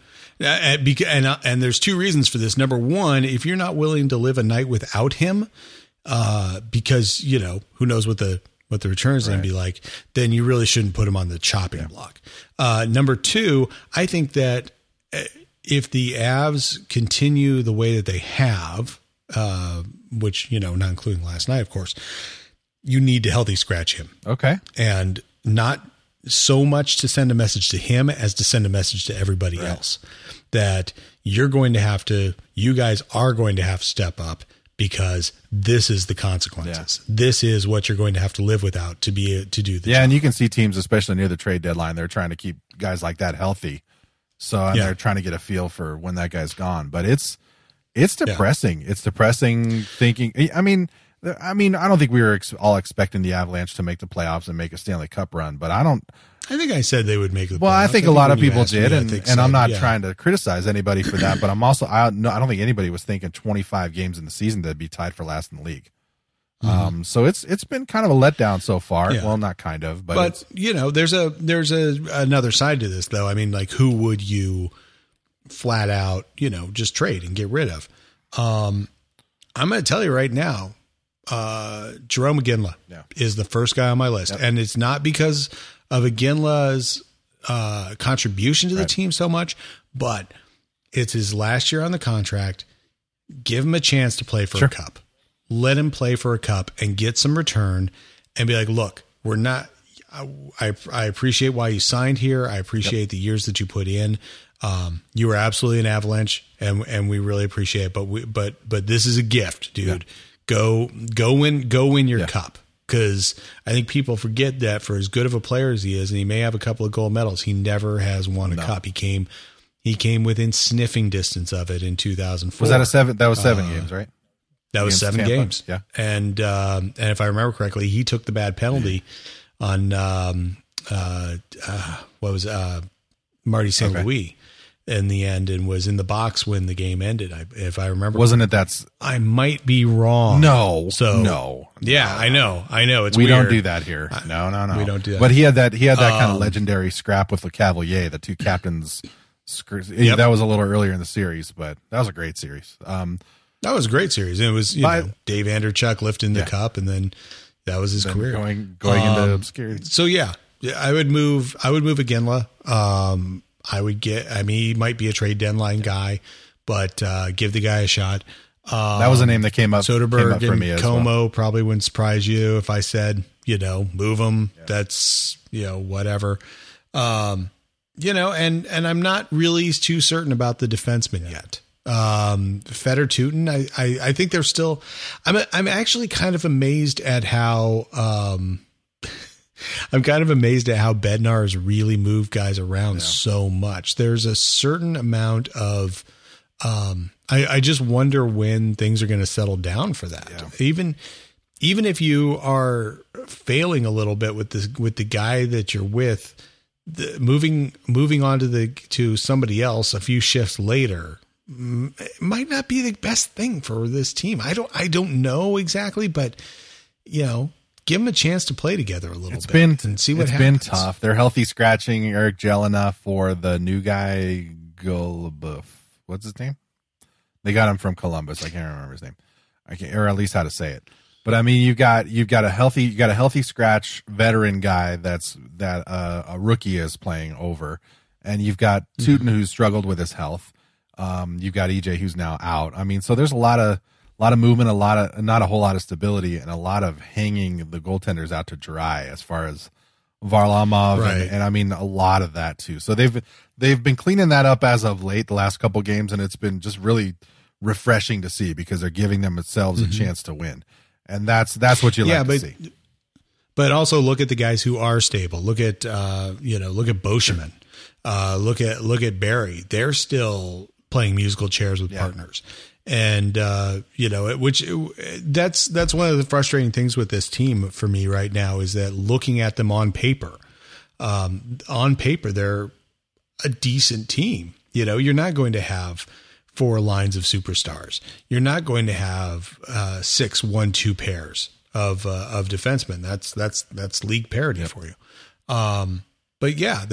And there's two reasons for this. Number one, if you're not willing to live a night without him, because, who knows what the returns going to be like, then you really shouldn't put him on the chopping block. Number two, I think that if the Avs continue the way that they have, which, not including last night, of course, you need to healthy scratch him. Okay. And not so much to send a message to him as to send a message to everybody else that you guys are going to have to step up, because this is the consequences. Yeah. This is what you're going to have to live without to do the job. And you can see teams, especially near the trade deadline, they're trying to keep guys like that healthy. So they're trying to get a feel for when that guy's gone. But it's depressing. Yeah. It's depressing thinking. I mean, I don't think we were all expecting the Avalanche to make the playoffs and make a Stanley Cup run, but I think I said they would make the playoffs. Well, I think a lot of people did, and I'm not trying to criticize anybody for that, but I don't think anybody was thinking 25 games in the season to be tied for last in the league. Mm-hmm. So it's been kind of a letdown so far. Yeah. Well, not kind of, but there's another side to this though. I mean, like, who would you flat out, just trade and get rid of? I'm going to tell you right now, Jarome Iginla is the first guy on my list. Yep. And it's not because of Iginla's contribution to the team so much, but it's his last year on the contract. Give him a chance to play for a cup. Let him play for a cup and get some return and be like, look, we're not, I appreciate why you signed here. I appreciate the years that you put in. You were absolutely an Avalanche and we really appreciate it, but this is a gift, dude. Yeah. Go win your cup. Because I think people forget that for as good of a player as he is, and he may have a couple of gold medals, he never has won a cup. He came within sniffing distance of it in 2004. Was that seven games, right? That was 7 games. Yeah. And if I remember correctly, he took the bad penalty on Marty St. Louis in the end, and was in the box when the game ended. If I remember, wasn't it? That's I might be wrong. No, I know. It's we weird. don't do that here. No, we don't do that. But he had that kind of legendary scrap with LeCavalier, the two captains. That was a little earlier in the series, but that was a great series. That was a great series. And it was Dave Anderchuk lifting the cup, and then that was his career going into obscurity. So I would move Iginla. He might be a trade deadline guy, but give the guy a shot. That was a name that came up. Soderberg for and me as Como probably wouldn't surprise you if I said, move them. Yeah. That's, whatever. And I'm not really too certain about the defenseman yet. Feder Tootin, I think they're still, I'm actually kind of amazed at how, Bednar has really moved guys around so much. There's a certain amount of, I just wonder when things are going to settle down for that. Yeah. Even if you are failing a little bit with the guy that you're with, moving on to somebody else a few shifts later, it might not be the best thing for this team. I don't know exactly, but give them a chance to play together a little bit and see what happens. It's been tough. They're healthy scratching Eric Jelena for the new guy, Golubeuf. What's his name? They got him from Columbus. I can't remember his name. Or at least how to say it. But I mean, you've got a healthy scratch veteran guy that a rookie is playing over, and you've got Tootin who's struggled with his health. You've got EJ who's now out. I mean, so there's a lot of movement, not a whole lot of stability, and a lot of hanging the goaltenders out to dry as far as Varlamov and I mean a lot of that too. So they've been cleaning that up as of late, the last couple games, and it's been just really refreshing to see because they're giving themselves a chance to win, and that's what you like to see. But also look at the guys who are stable. Look at look at Boscheman. Look at Barry. They're still playing musical chairs with partners. And that's one of the frustrating things with this team for me right now is that looking at them on paper, they're a decent team. You're not going to have 4 lines of superstars. You're not going to have 6 1-2 pairs of defensemen. That's league parity for you. But yeah,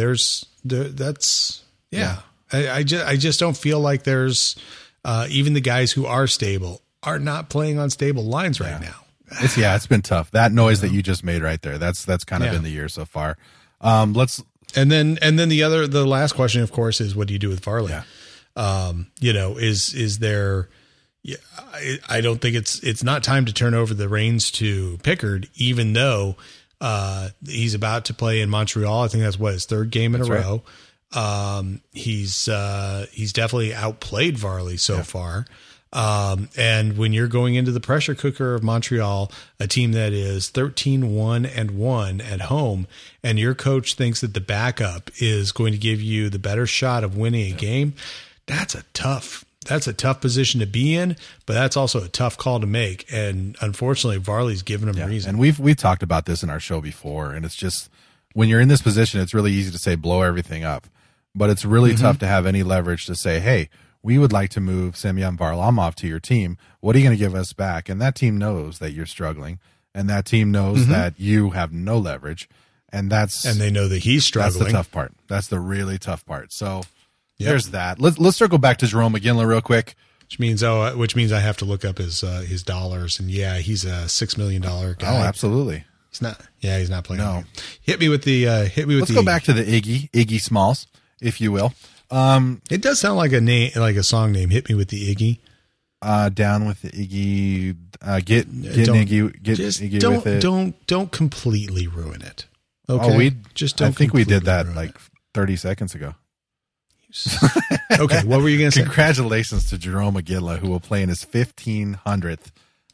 I just don't feel like there's even the guys who are stable are not playing on stable lines right now. It's been tough. That noise that you just made right there. That's kind of been the year so far. And then the last question, of course, is what do you do with Varley? Yeah. Is there? Yeah, I don't think it's not time to turn over the reins to Pickard, even though he's about to play in Montreal. I think that's his 3rd game in a row. He's definitely outplayed Varley so far. And when you're going into the pressure cooker of Montreal, a team that is 13-1-1 at home, and your coach thinks that the backup is going to give you the better shot of winning a game, that's a tough position to be in, but that's also a tough call to make. And unfortunately, Varley's given him reason. And we've talked about this in our show before, and it's just when you're in this position, it's really easy to say blow everything up, but it's really tough to have any leverage to say, hey, we would like to move Semyon Varlamov to your team. What are you going to give us back? And that team knows that you're struggling, and that team knows that you have no leverage, and they know that he's struggling. That's the tough part. That's the really tough part. So there's that. Let's circle back to Jarome Iginla real quick. Which means I have to look up his dollars, and he's a $6 million guy. Oh, absolutely. He's not. Yeah, he's not playing. No. Hit me with the. Let's go back to the Iggy Smalls, if you will. It does sound like a name, like a song name. Hit me with the Iggy. Down with the Iggy. Get Iggy with it. Don't completely ruin it. Okay. I think we did that like 30 seconds ago. Okay, what were you going to say? Congratulations to Jarome Iginla, who will play in his 1500th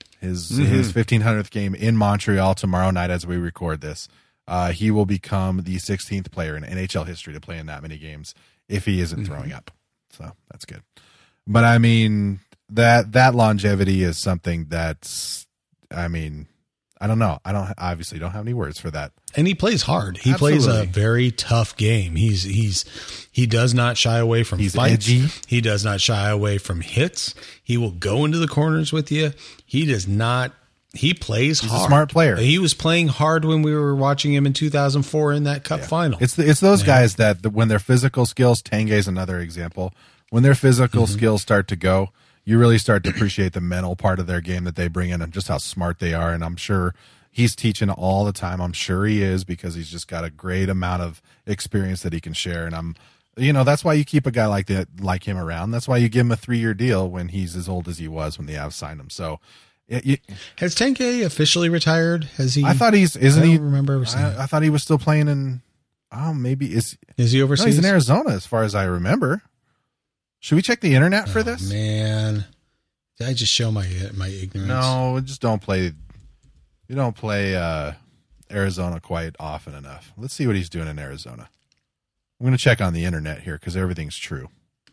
game in Montreal tomorrow night as we record this. He will become the 16th player in NHL history to play in that many games if he isn't throwing up. So that's good. But I mean, that longevity is something that's, I mean, I don't know. I obviously don't have any words for that. And he plays hard. He plays a very tough game. He does not shy away from fights. Edgy. He does not shy away from hits. He will go into the corners with you. He does not. He plays hard. He's a smart player. He was playing hard when we were watching him in 2004 in that Cup final. It's those guys that when their physical skills, Tanguay is another example. When their physical skills start to go, you really start to appreciate the mental part of their game that they bring in and just how smart they are. And I'm sure he's teaching all the time. I'm sure he is, because he's just got a great amount of experience that he can share. And that's why you keep a guy like him around. That's why you give him a 3-year deal when he's as old as he was when the Avs signed him. So has Tanguay officially retired? Has he? I thought I remember. I thought he was still playing in. Oh, maybe is he overseas? No, he's in Arizona, as far as I remember. Should we check the internet for this? Man, did I just show my ignorance? No, just don't play. You don't play Arizona quite often enough. Let's see what he's doing in Arizona. I'm going to check on the internet here because everything's true.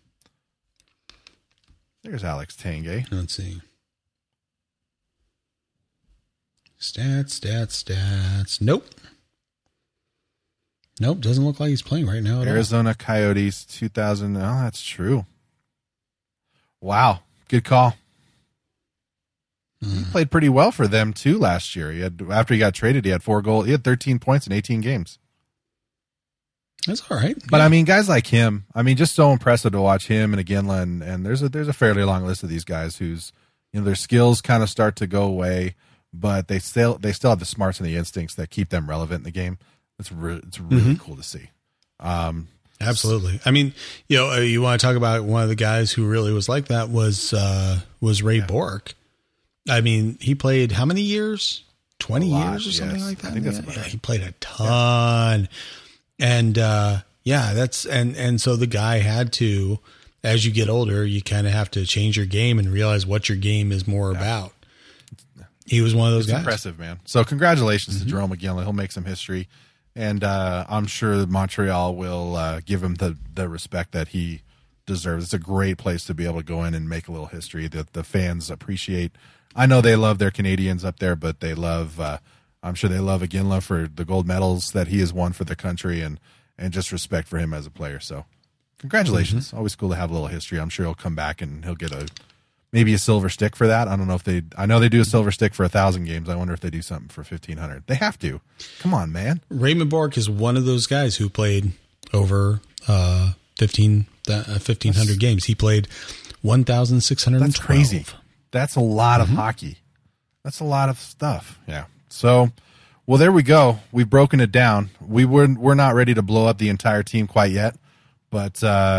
There's Alex Tanguay. Let's see. Stats. Nope, doesn't look like he's playing right now at Arizona all. Coyotes 2000. Oh, that's true. Wow, good call. He played pretty well for them too last year. After he got traded, he had 4 goals. He had 13 points in 18 games. That's all right. But I mean, guys like him, just so impressive to watch him and Iginla, and there's a fairly long list of these guys whose their skills kind of start to go away, but they still have the smarts and the instincts that keep them relevant in the game. It's really cool to see. Absolutely. I mean, you want to talk about one of the guys who really was like that was Ray Bourque. I mean, he played how many years? 20 years or something like that? I think that's about right. He played a ton. And and so the guy had to, as you get older, you kind of have to change your game and realize what your game is more about. he was one of those guys. Impressive, man. So congratulations to Jerome McGinley. He'll make some history, and I'm sure Montreal will give him the respect that he deserves. It's a great place to be able to go in and make a little history that the fans appreciate. I know they love their Canadians up there, but they love I'm sure they love Iginla for the gold medals that he has won for the country, and just respect for him as a player. So congratulations. Always cool to have a little history. I'm sure he'll come back and he'll get maybe a silver stick for that. I don't know if I know they do a silver stick for 1,000 games. I wonder if they do something for 1,500. They have to. Come on, man. Raymond Bourque is one of those guys who played over 1,500 games. He played 1,612. That's crazy. That's a lot of hockey. That's a lot of stuff. Yeah. So, well, there we go. We've broken it down. We're not ready to blow up the entire team quite yet, but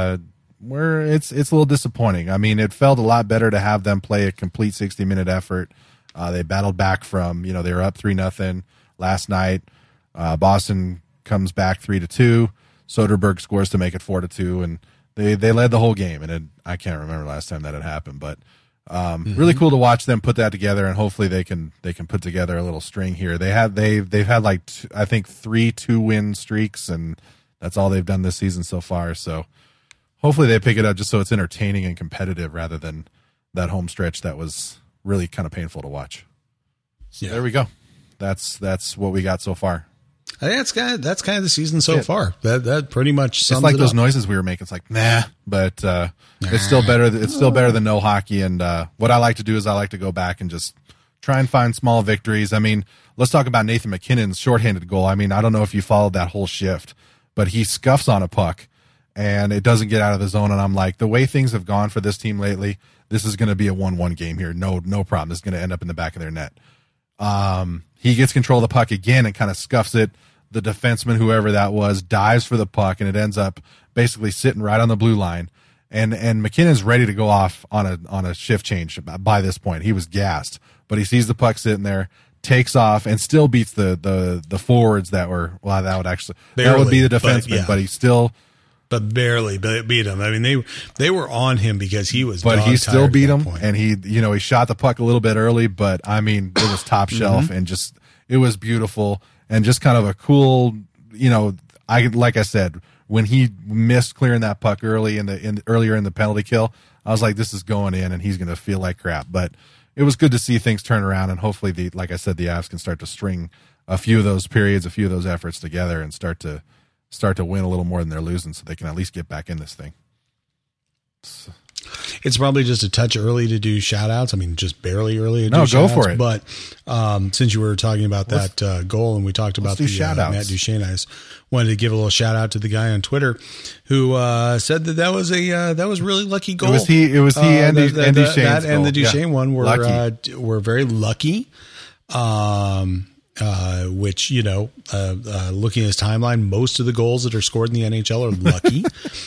it's a little disappointing. I mean, it felt a lot better to have them play a complete 60-minute effort. They battled back from, they were up 3-0 last night. Boston comes back 3-2. Soderberg scores to make it 4-2, and they led the whole game. And I can't remember last time that had happened, but really cool to watch them put that together, and hopefully they can put together a little string here. They've had like I think 3 2-win streaks, and that's all they've done this season so far. So hopefully they pick it up just so it's entertaining and competitive rather than that home stretch that was really kind of painful to watch. So there we go. That's what we got so far. I think that's kind of the season so far. That pretty much sums it's like it those up. noises we were making. It's like nah, but it's still better. It's still better than no hockey. And what I like to do is I like to go back and just try and find small victories. I mean, let's talk about Nathan McKinnon's shorthanded goal. I mean, I don't know if you followed that whole shift, but he scuffs on a puck and it doesn't get out of the zone. And I'm like, the way things have gone for this team lately, this is going to be a 1-1 game here. No problem. This is going to end up in the back of their net. He gets control of the puck again and kind of scuffs it. The defenseman, whoever that was, dives for the puck, and it ends up basically sitting right on the blue line. And McKinnon's ready to go off on a shift change by this point. He was gassed, but he sees the puck sitting there, takes off, and still beats the forwards that were that would be the defenseman, but he still. But barely beat him. I mean, they were on him because he was. But he still beat him, and he shot the puck a little bit early. But I mean, it was top shelf, and just it was beautiful, and just kind of a cool. Like I said, when he missed clearing that puck earlier in the penalty kill, I was like, this is going in, and he's going to feel like crap. But it was good to see things turn around, and hopefully, like I said, the Avs can start to string a few of those periods, a few of those efforts together, and start to win a little more than they're losing, so they can at least get back in this thing. It's probably just a touch early to do shout outs. I mean, just barely early to do shout outs. No, go for it. But since you were talking about that goal and we talked about the Matt Duchene, I just wanted to give a little shout out to the guy on Twitter who said that was a really lucky goal. It was he and Duchene's that goal. And the Duchene one were very lucky. Which, looking at his timeline, most of the goals that are scored in the NHL are lucky.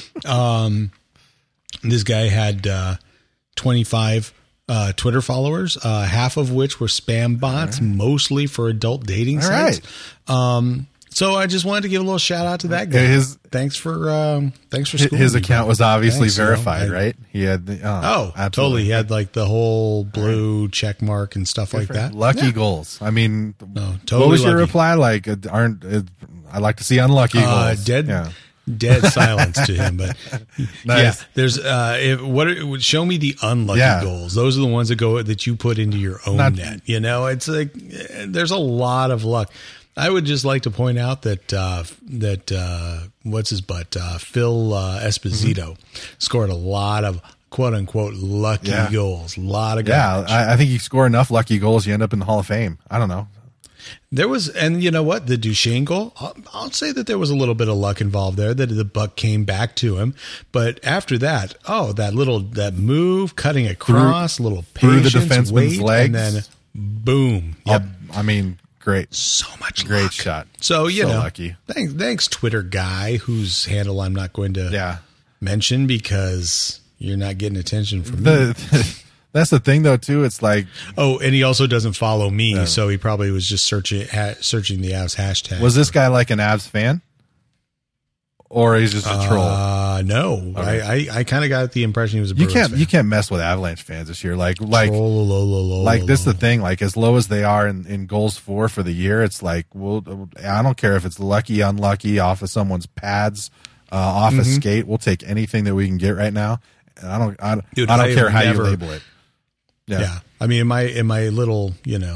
This guy had 25 Twitter followers, half of which were spam bots, mostly for adult dating sites. So I just wanted to give a little shout out to that guy. Thanks for schooling his account was obviously verified, right? He had totally. He had like the whole blue check mark and stuff like that. Lucky goals. I mean, totally. What was your reply? Like, I like to see unlucky goals. Dead silence to him, but nice. There's show me the unlucky goals. Those are the ones that you put into your own net. It's like there's a lot of luck. I would just like to point out that what's his butt, Phil Esposito scored a lot of quote unquote lucky goals. A lot of garbage. I think you score enough lucky goals, you end up in the Hall of Fame. I don't know. There was, and you know what, the Duchene goal, I'll say that there was a little bit of luck involved there, that the puck came back to him. But after that, that move, cutting across, little patience, through the defenseman's legs, and then boom. Yep. I mean, great. So much great luck. Shot. So, lucky. Thanks, Twitter guy, whose handle I'm not going to mention because you're not getting attention from me. That's the thing, though, too. It's like... Oh, and he also doesn't follow me, so he probably was just searching the Avs hashtag. Was this guy like an Avs fan? or he's just a troll? No. Okay. I kind of got the impression he was a Bruins fan. You can't mess with Avalanche fans this year. Like this is the thing. Like, as low as they are in goals for the year, it's like, well, I don't care if it's lucky, unlucky, off of someone's pads, off a skate. We'll take anything that we can get right now. And I don't care how you label it. Yeah. I mean, in my little,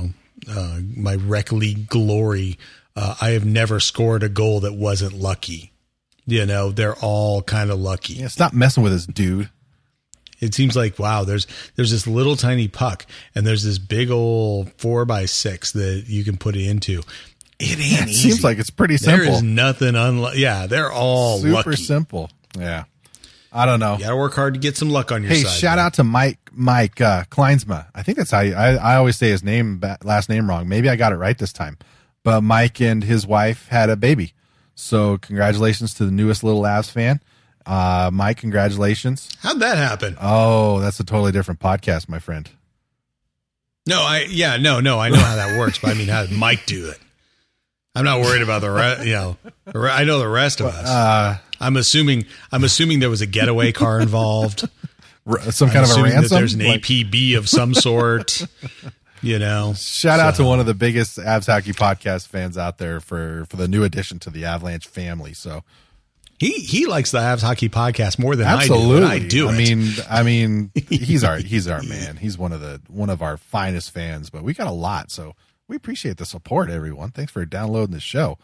my rec league glory, I have never scored a goal that wasn't lucky. They're all kind of lucky. Yeah, stop messing with us, dude. It seems like, wow, there's this little tiny puck and there's this big old 4x6 that you can put it into. It ain't easy. Seems like it's pretty simple. There is nothing yeah, they're all super lucky. Simple. Yeah. I don't know. You gotta work hard to get some luck on your side. Hey, shout out to Mike Kleinsma. I think that's how I always say his last name wrong. Maybe I got it right this time. But Mike and his wife had a baby. So congratulations to the newest little Avs fan. Mike, congratulations. How'd that happen? Oh, that's a totally different podcast, my friend. No, I know how that works, but I mean, how did Mike do it? I'm not worried about the rest, I know the rest of us. I'm assuming there was a getaway car involved. Some kind of a ransom? That there's an APB of some sort. Shout out to one of the biggest Avs hockey podcast fans out there for the new addition to the Avalanche family. So he likes the Avs hockey podcast more than absolutely. I do. I mean, he's our man. He's one of our finest fans. But we got a lot, so we appreciate the support, everyone. Thanks for downloading the show.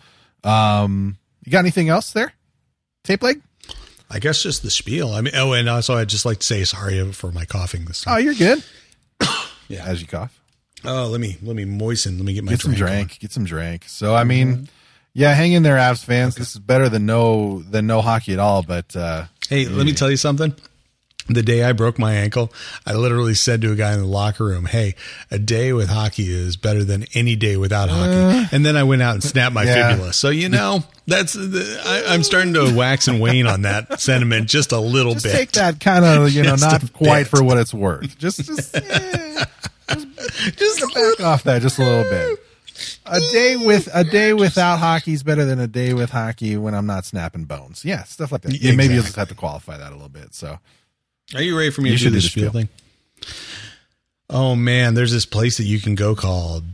You got anything else there, Tape Leg? I guess just the spiel. I mean, and also I'd just like to say sorry for my coughing this time. Oh, you're good. Yeah, as you cough. Oh, let me moisten. Let me get my drink. Get some drink. So I mean, yeah, hang in there, Avs fans. Okay. This is better than no hockey at all. But hey, let me tell you something. The day I broke my ankle, I literally said to a guy in the locker room, "Hey, a day with hockey is better than any day without hockey." And then I went out and snapped my fibula. So that's I'm starting to wax and wane on that sentiment just a little bit. Take that kind of not quite for what it's worth. Just back off that just a little bit. A day without hockey is better than a day with hockey when I'm not snapping bones. Yeah, stuff like that. Yeah, maybe you'll just have to qualify that a little bit. So, are you ready for me to do the spiel thing? Oh man, there's this place that you can go called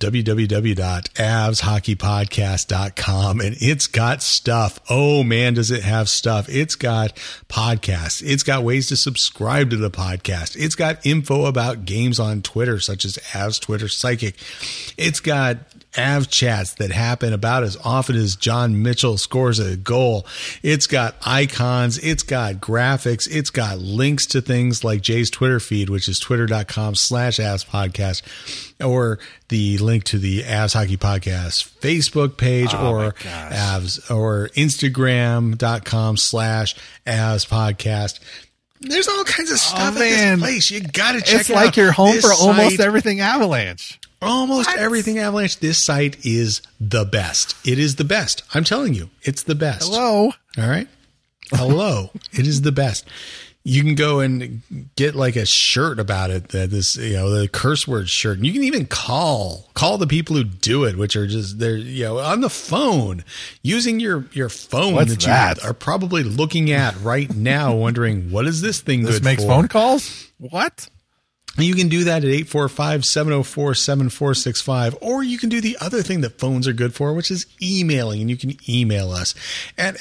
www.avshockeypodcast.com, and it's got stuff. Oh man, does it have stuff. It's got podcasts. It's got ways to subscribe to the podcast. It's got info about games on Twitter, such as Avs Twitter Psychic. It's got Av chats that happen about as often as John Mitchell scores a goal. It's got icons. It's got graphics. It's got links to things like Jay's Twitter feed, which is twitter.com/Avs podcast, or the link to the Avs Hockey Podcast Facebook page, or Avs, or Instagram.com/Avs podcast. There's all kinds of stuff at this place. You got to check it out. It's like you're home for almost everything Avalanche. Almost everything Avalanche. This site is the best. It is the best. I'm telling you, it's the best. Hello. All right. Hello. It is the best. You can go and get like a shirt about it, that this, the curse word shirt. And you can even call the people who do it, which are just, they're, on the phone, using your phone. What's that? You are probably looking at right now, wondering, what is this thing good for? This makes phone calls? What? You can do that at 845-704-7465, or you can do the other thing that phones are good for, which is emailing. And you can email us at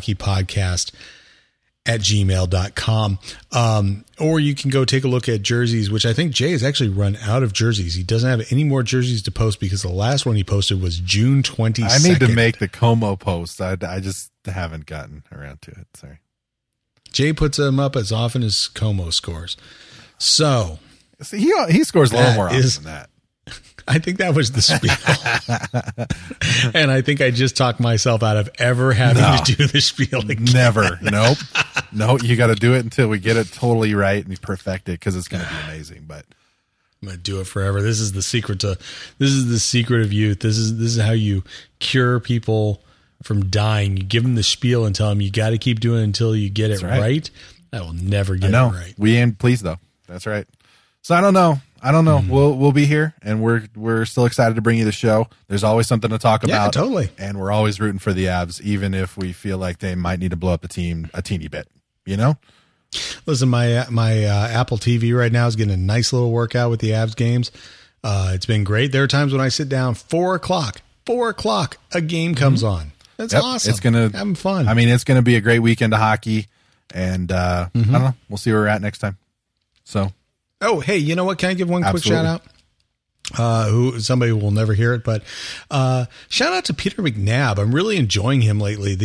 avshockeypodcast@gmail.com. Or you can go take a look at jerseys, which I think Jay has actually run out of jerseys. He doesn't have any more jerseys to post because the last one he posted was June 22nd. I need to make the Como post. I just haven't gotten around to it. Sorry. Jay puts them up as often as Como scores. So... See, he scores a little more often than that. I think that was the spiel. And I think I just talked myself out of ever having to do the spiel again. Never. Nope. No, you got to do it until we get it totally right and perfect it, because it's going to be amazing. But I'm going to do it forever. This is the secret of youth. This is how you cure people from dying. You give them the spiel and tell them you got to keep doing it until you get it right. I will never get it right. We ain't pleased though. That's right. So I don't know. I don't know. We'll be here, and we're still excited to bring you the show. There's always something to talk about. Totally. And we're always rooting for the Avs, even if we feel like they might need to blow up the team a teeny bit. You know? Listen, my Apple TV right now is getting a nice little workout with the Avs games. It's been great. There are times when I sit down 4 o'clock, a game comes on. That's awesome. It's gonna having fun. I mean, it's gonna be a great weekend of hockey, and I don't know. We'll see where we're at next time. So. Oh, hey, you know what? Can I give one quick shout out? Who somebody will never hear it, but shout out to Peter McNabb. I'm really enjoying him lately.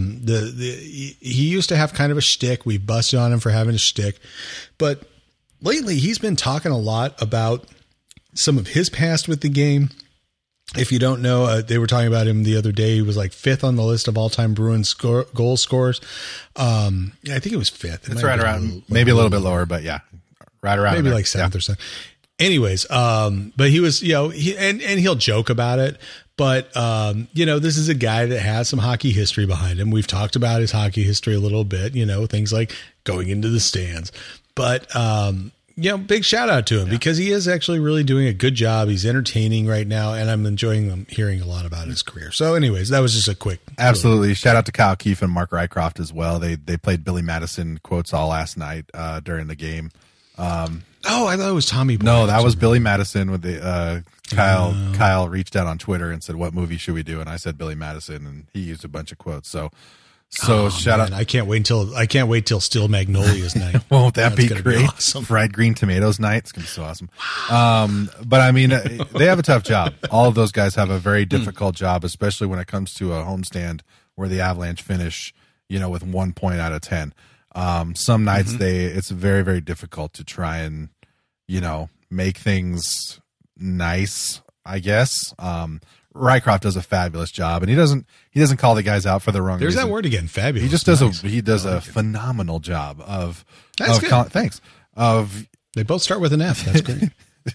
He used to have kind of a shtick. We busted on him for having a shtick, but lately he's been talking a lot about some of his past with the game. If you don't know, they were talking about him the other day. He was like 5th on the list of all-time Bruins goal scorers. I think it was 5th. It's right around, maybe a little bit lower, but yeah. Right around maybe there. like 7th or 7th. Anyways, but he was, and he'll joke about it, but this is a guy that has some hockey history behind him. We've talked about his hockey history a little bit, things like going into the stands, but big shout out to him because he is actually really doing a good job. He's entertaining right now, and I'm enjoying hearing a lot about his career. So anyways, that was just a quick. Absolutely. Shout out to Kyle Keefe and Mark Rycroft as well. They played Billy Madison quotes all last night during the game. I thought it was Tommy Boy. No, that was Billy Madison with the Kyle reached out on Twitter and said, what movie should we do? And I said Billy Madison, and he used a bunch of quotes. So shout out. I can't wait till Steel Magnolias night. Won't that be great? Be awesome. Fried green tomatoes night. It's going to be so awesome. But I mean, they have a tough job. All of those guys have a very difficult job, especially when it comes to a homestand where the Avalanche finish, with 1 point out of 10. Some nights it's very, very difficult to try and, make things nice, I guess. Rycroft does a fabulous job, and he doesn't call the guys out for the wrong There's reason. that word again, fabulous. He just does a phenomenal job of good. Thanks. They both start with an F. That's great.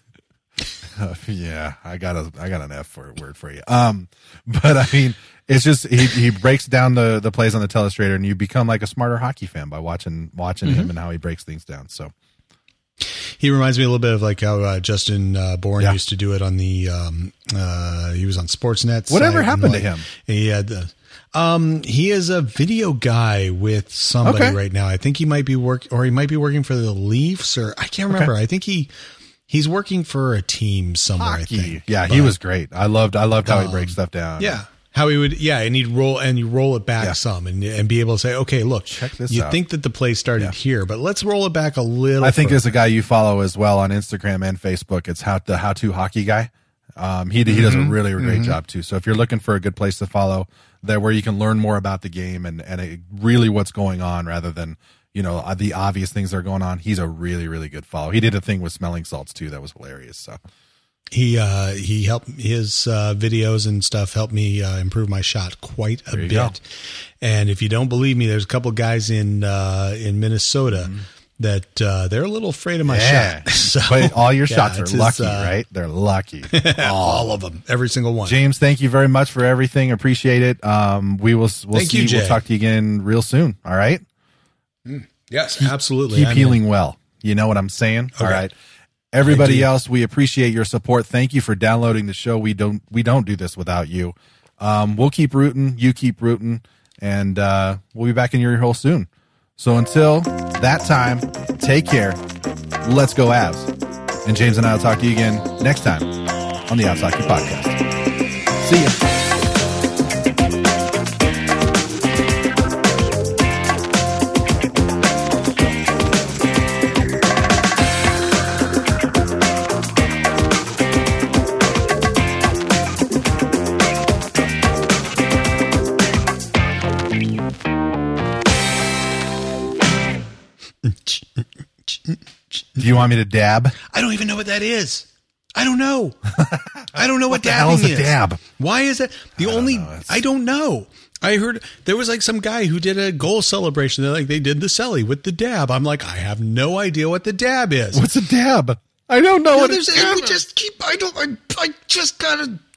Yeah, I got an F word for you. But I mean, it's just he breaks down the plays on the telestrator, and you become like a smarter hockey fan by watching him and how he breaks things down. So he reminds me a little bit of like how Justin Bourne used to do it on the he was on Sportsnet. Whatever happened to him? He had he is a video guy with somebody right now. I think he might be working for the Leafs, or I can't remember. I think he's working for a team somewhere. Hockey. I think. Yeah, he was great. I loved how he breaks stuff down. Yeah. How he would, and you roll it back some and be able to say, okay, look, check this you out. think that the play started here, but let's roll it back a little. I think there's a guy you follow as well on Instagram and Facebook. It's the How To Hockey Guy. He does a really great job too. So if you're looking for a good place to follow, there where you can learn more about the game and really what's going on rather than the obvious things that are going on. He's a really, really good follow. He did a thing with smelling salts too that was hilarious. So. He helped his videos and stuff helped me improve my shot quite a bit. Go. And if you don't believe me, there's a couple guys in Minnesota that they're a little afraid of my shot. So, but all your shots are lucky, right? They're lucky. All of them, every single one. James, thank you very much for everything. Appreciate it. We'll talk to you again real soon. All right. Yes, absolutely. Keep healing well. You know what I'm saying? Okay. All right. Everybody else, we appreciate your support. Thank you for downloading the show. We don't do this without you. We'll keep rooting. You keep rooting, and we'll be back in your ear hole soon. So until that time, take care. Let's go Avs. And James and I will talk to you again next time on the Avs Hockey Podcast. See ya. Do you want me to dab? I don't even know what that is. I don't know. I don't know what dabbing is. What the hell is a dab? Why is it? I don't know. I heard there was like some guy who did a goal celebration. They did the celly with the dab. I'm like, I have no idea what the dab is. What's a dab? I don't know what it is. We just keep. I just gotta.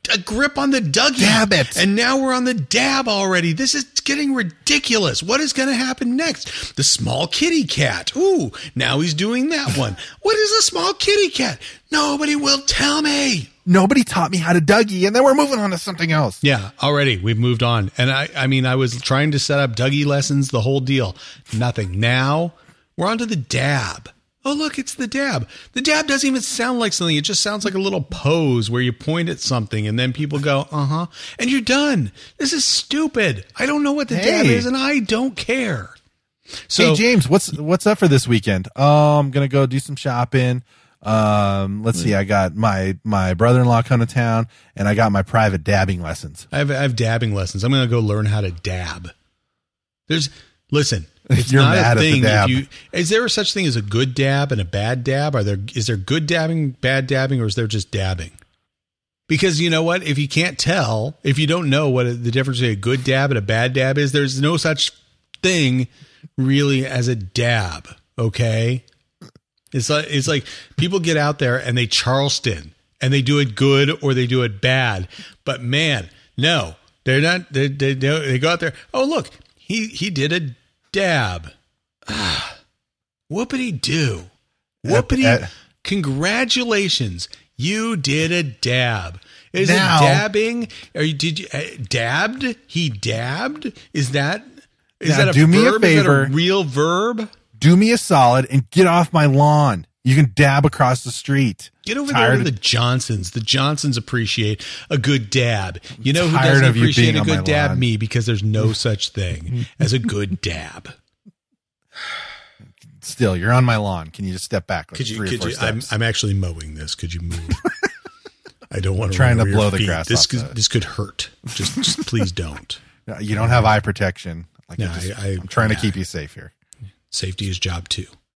a grip on the Dougie. Dab it. And now we're on the dab already. This is getting ridiculous. What is going to happen next? The small kitty cat. Ooh, now he's doing that one. What is a small kitty cat? Nobody will tell me. Nobody taught me how to Dougie, and then we're moving on to something else. Yeah, already we've moved on. And I mean, I was trying to set up Dougie lessons, the whole deal. Nothing. Now we're on to the dab. Oh, look, it's the dab. The dab doesn't even sound like something. It just sounds like a little pose where you point at something and then people go, uh-huh, and you're done. This is stupid. I don't know what the dab is, and I don't care. So, hey, James, what's up for this weekend? I'm going to go do some shopping. Let's see. I got my brother-in-law coming to town, and I got my private dabbing lessons. I have dabbing lessons. I'm going to go learn how to dab. Listen. It's You're not mad a thing. at the dab. Is there such thing as a good dab and a bad dab? Is there good dabbing, bad dabbing, or is there just dabbing? Because you know what? If you can't tell, if you don't know what the difference between a good dab and a bad dab is, there's no such thing really as a dab. Okay. It's like people get out there and they Charleston and they do it good or they do it bad. But man, no, they're not. They go out there. Oh, look, he did a dab. Whoopity-doo. Congratulations. You did a dab. Is now, it dabbing? Did you dabbed? He dabbed? Is that a do verb? Me a favor. Is that a real verb? Do me a solid and get off my lawn. You can dab across the street. Get over there to the Johnsons. The Johnsons appreciate a good dab. You know who Tired doesn't of you appreciate being a on my good dab? lawn. Me, because there's no such thing as a good dab. Still, you're on my lawn. Can you just step back? Like Could you? 3 or 4 steps? I'm actually mowing this. Could you move? I don't want to trying run to over blow your the feet. grass This off this could hurt. Just please don't. You don't have eye protection. No, I'm trying to keep you safe here. Safety is job 2.